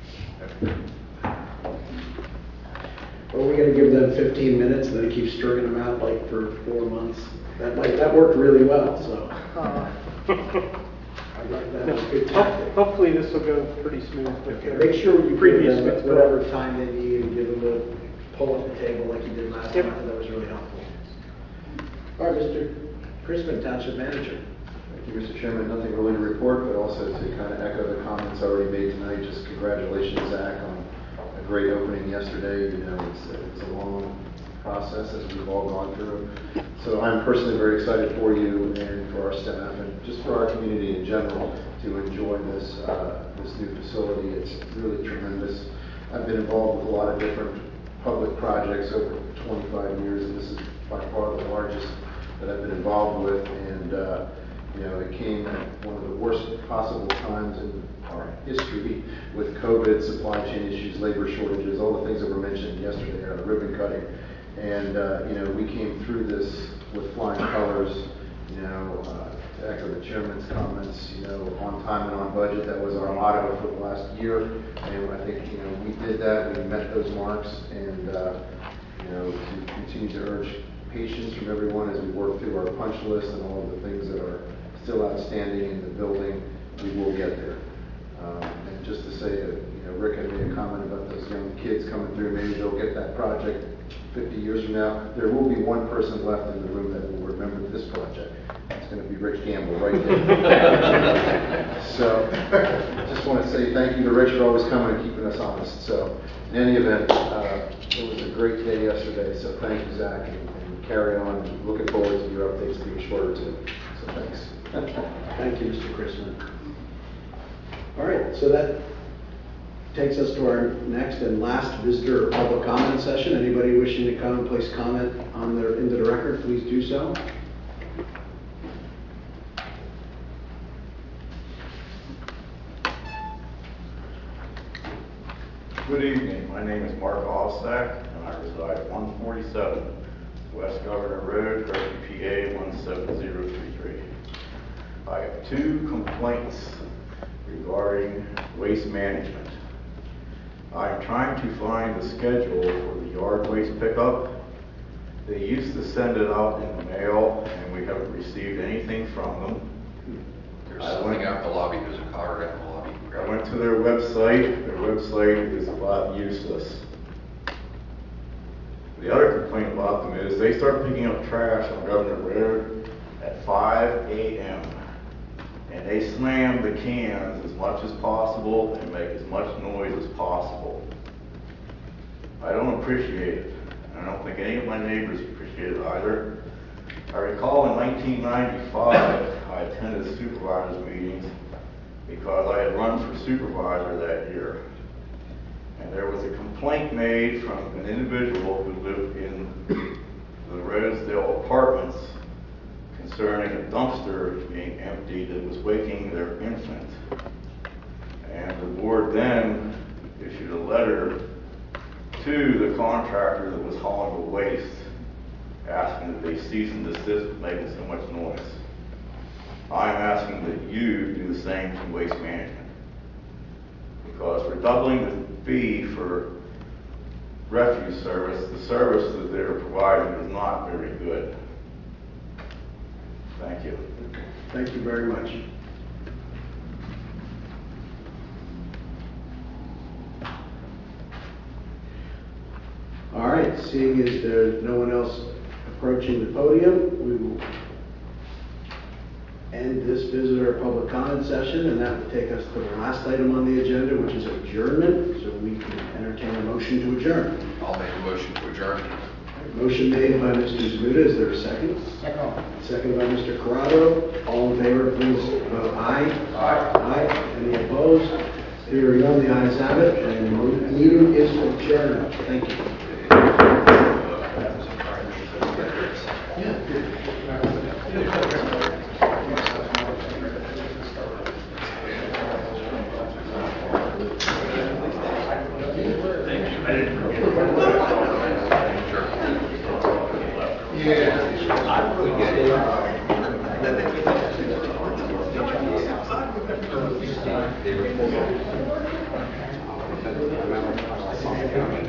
Are we gonna give them fifteen minutes and then keep stringing them out like for four months? That might, that worked really well, so. Uh, I like that. no, was a good ho- tactic. hopefully this will go pretty smooth with Okay, their make sure you give previous them withdrawal. whatever time they need and give them a pull up the table like you did last Yep. time. I thought that was really helpful. All right, Mister Chrisman, Township Manager. Thank you, Mister Chairman. Nothing really to report, but also to kind of echo the comments already made tonight. Just congratulations, Zach, on a great opening yesterday. You know, it's, it's a long process as we've all gone through. So I'm personally very excited for you and for our staff and just for our community in general to enjoy this uh, this new facility. It's really tremendous. I've been involved with a lot of different public projects over twenty-five years, and this is by far the largest that I've been involved with. And uh, you know, it came at one of the worst possible times in our history with COVID, supply chain issues, labor shortages, all the things that were mentioned yesterday, uh, ribbon cutting. And, uh, you know, we came through this with flying colors, you know, uh, to echo the chairman's comments, you know, on time and on budget. That was our motto for the last year. And I think, you know, we did that. We met those marks. And, uh, you know, to continue to urge patience from everyone as we work through our punch list and all of the things that are still outstanding in the building, we will get there. Um, and just to say that, you know, Rick had made a comment about those young kids coming through, maybe they'll get that project fifty years from now, there will be one person left in the room that will remember this project. It's going to be Rich Gamble right there. So, just want to say thank you to Rich for always coming and keeping us honest. So, in any event, uh, it was a great day yesterday, so thank you, Zach, and, and carry on. Looking forward to your updates being shorter too. So, thanks. Thank you, Mister Chrisman. All right, so that takes us to our next and last visitor or public comment session. Anybody wishing to come and place comment on their, into the record, please do so. Good evening. My name is Mark Ossack, and I reside at one forty-seven West Governor Road, Hershey, P A one seven zero three three. I have two complaints regarding waste management. I am trying to find the schedule for the yard waste pickup. They used to send it out in the mail, and we haven't received anything from them. There's something out in the lobby, there's a card out in the lobby. I went to their website. Their website is about useless. The other complaint about them is they start picking up trash on Governor Road at five A M and they slam the cans as much as possible and make as much noise as possible. I don't appreciate it. I don't think any of my neighbors appreciate it either. I recall in nineteen ninety-five, I attended supervisors meetings because I had run for supervisor that year. And there was a complaint made from an individual who lived in the Rosedale Apartments concerning a dumpster being emptied that was waking their infant. And the board then issued a letter to the contractor that was hauling the waste, asking that they cease and desist with making so much noise. I'm asking that you do the same to waste management. Because we're doubling the fee for refuse service. The service that they're providing is not very good. Thank you. Thank you very much. All right, seeing as there's no one else approaching the podium, we will end this visitor public comment session, and that will take us to the last item on the agenda, which is adjournment. So we can entertain a motion to adjourn. I'll make a motion to adjourn. Motion made by Mister Zmuda. Is there a second? Second. Second by Mister Corrado. All in favor, please vote aye. Aye. Aye. Any opposed? Hearing none, the ayes have it, and the meeting is adjourned. Thank you. They were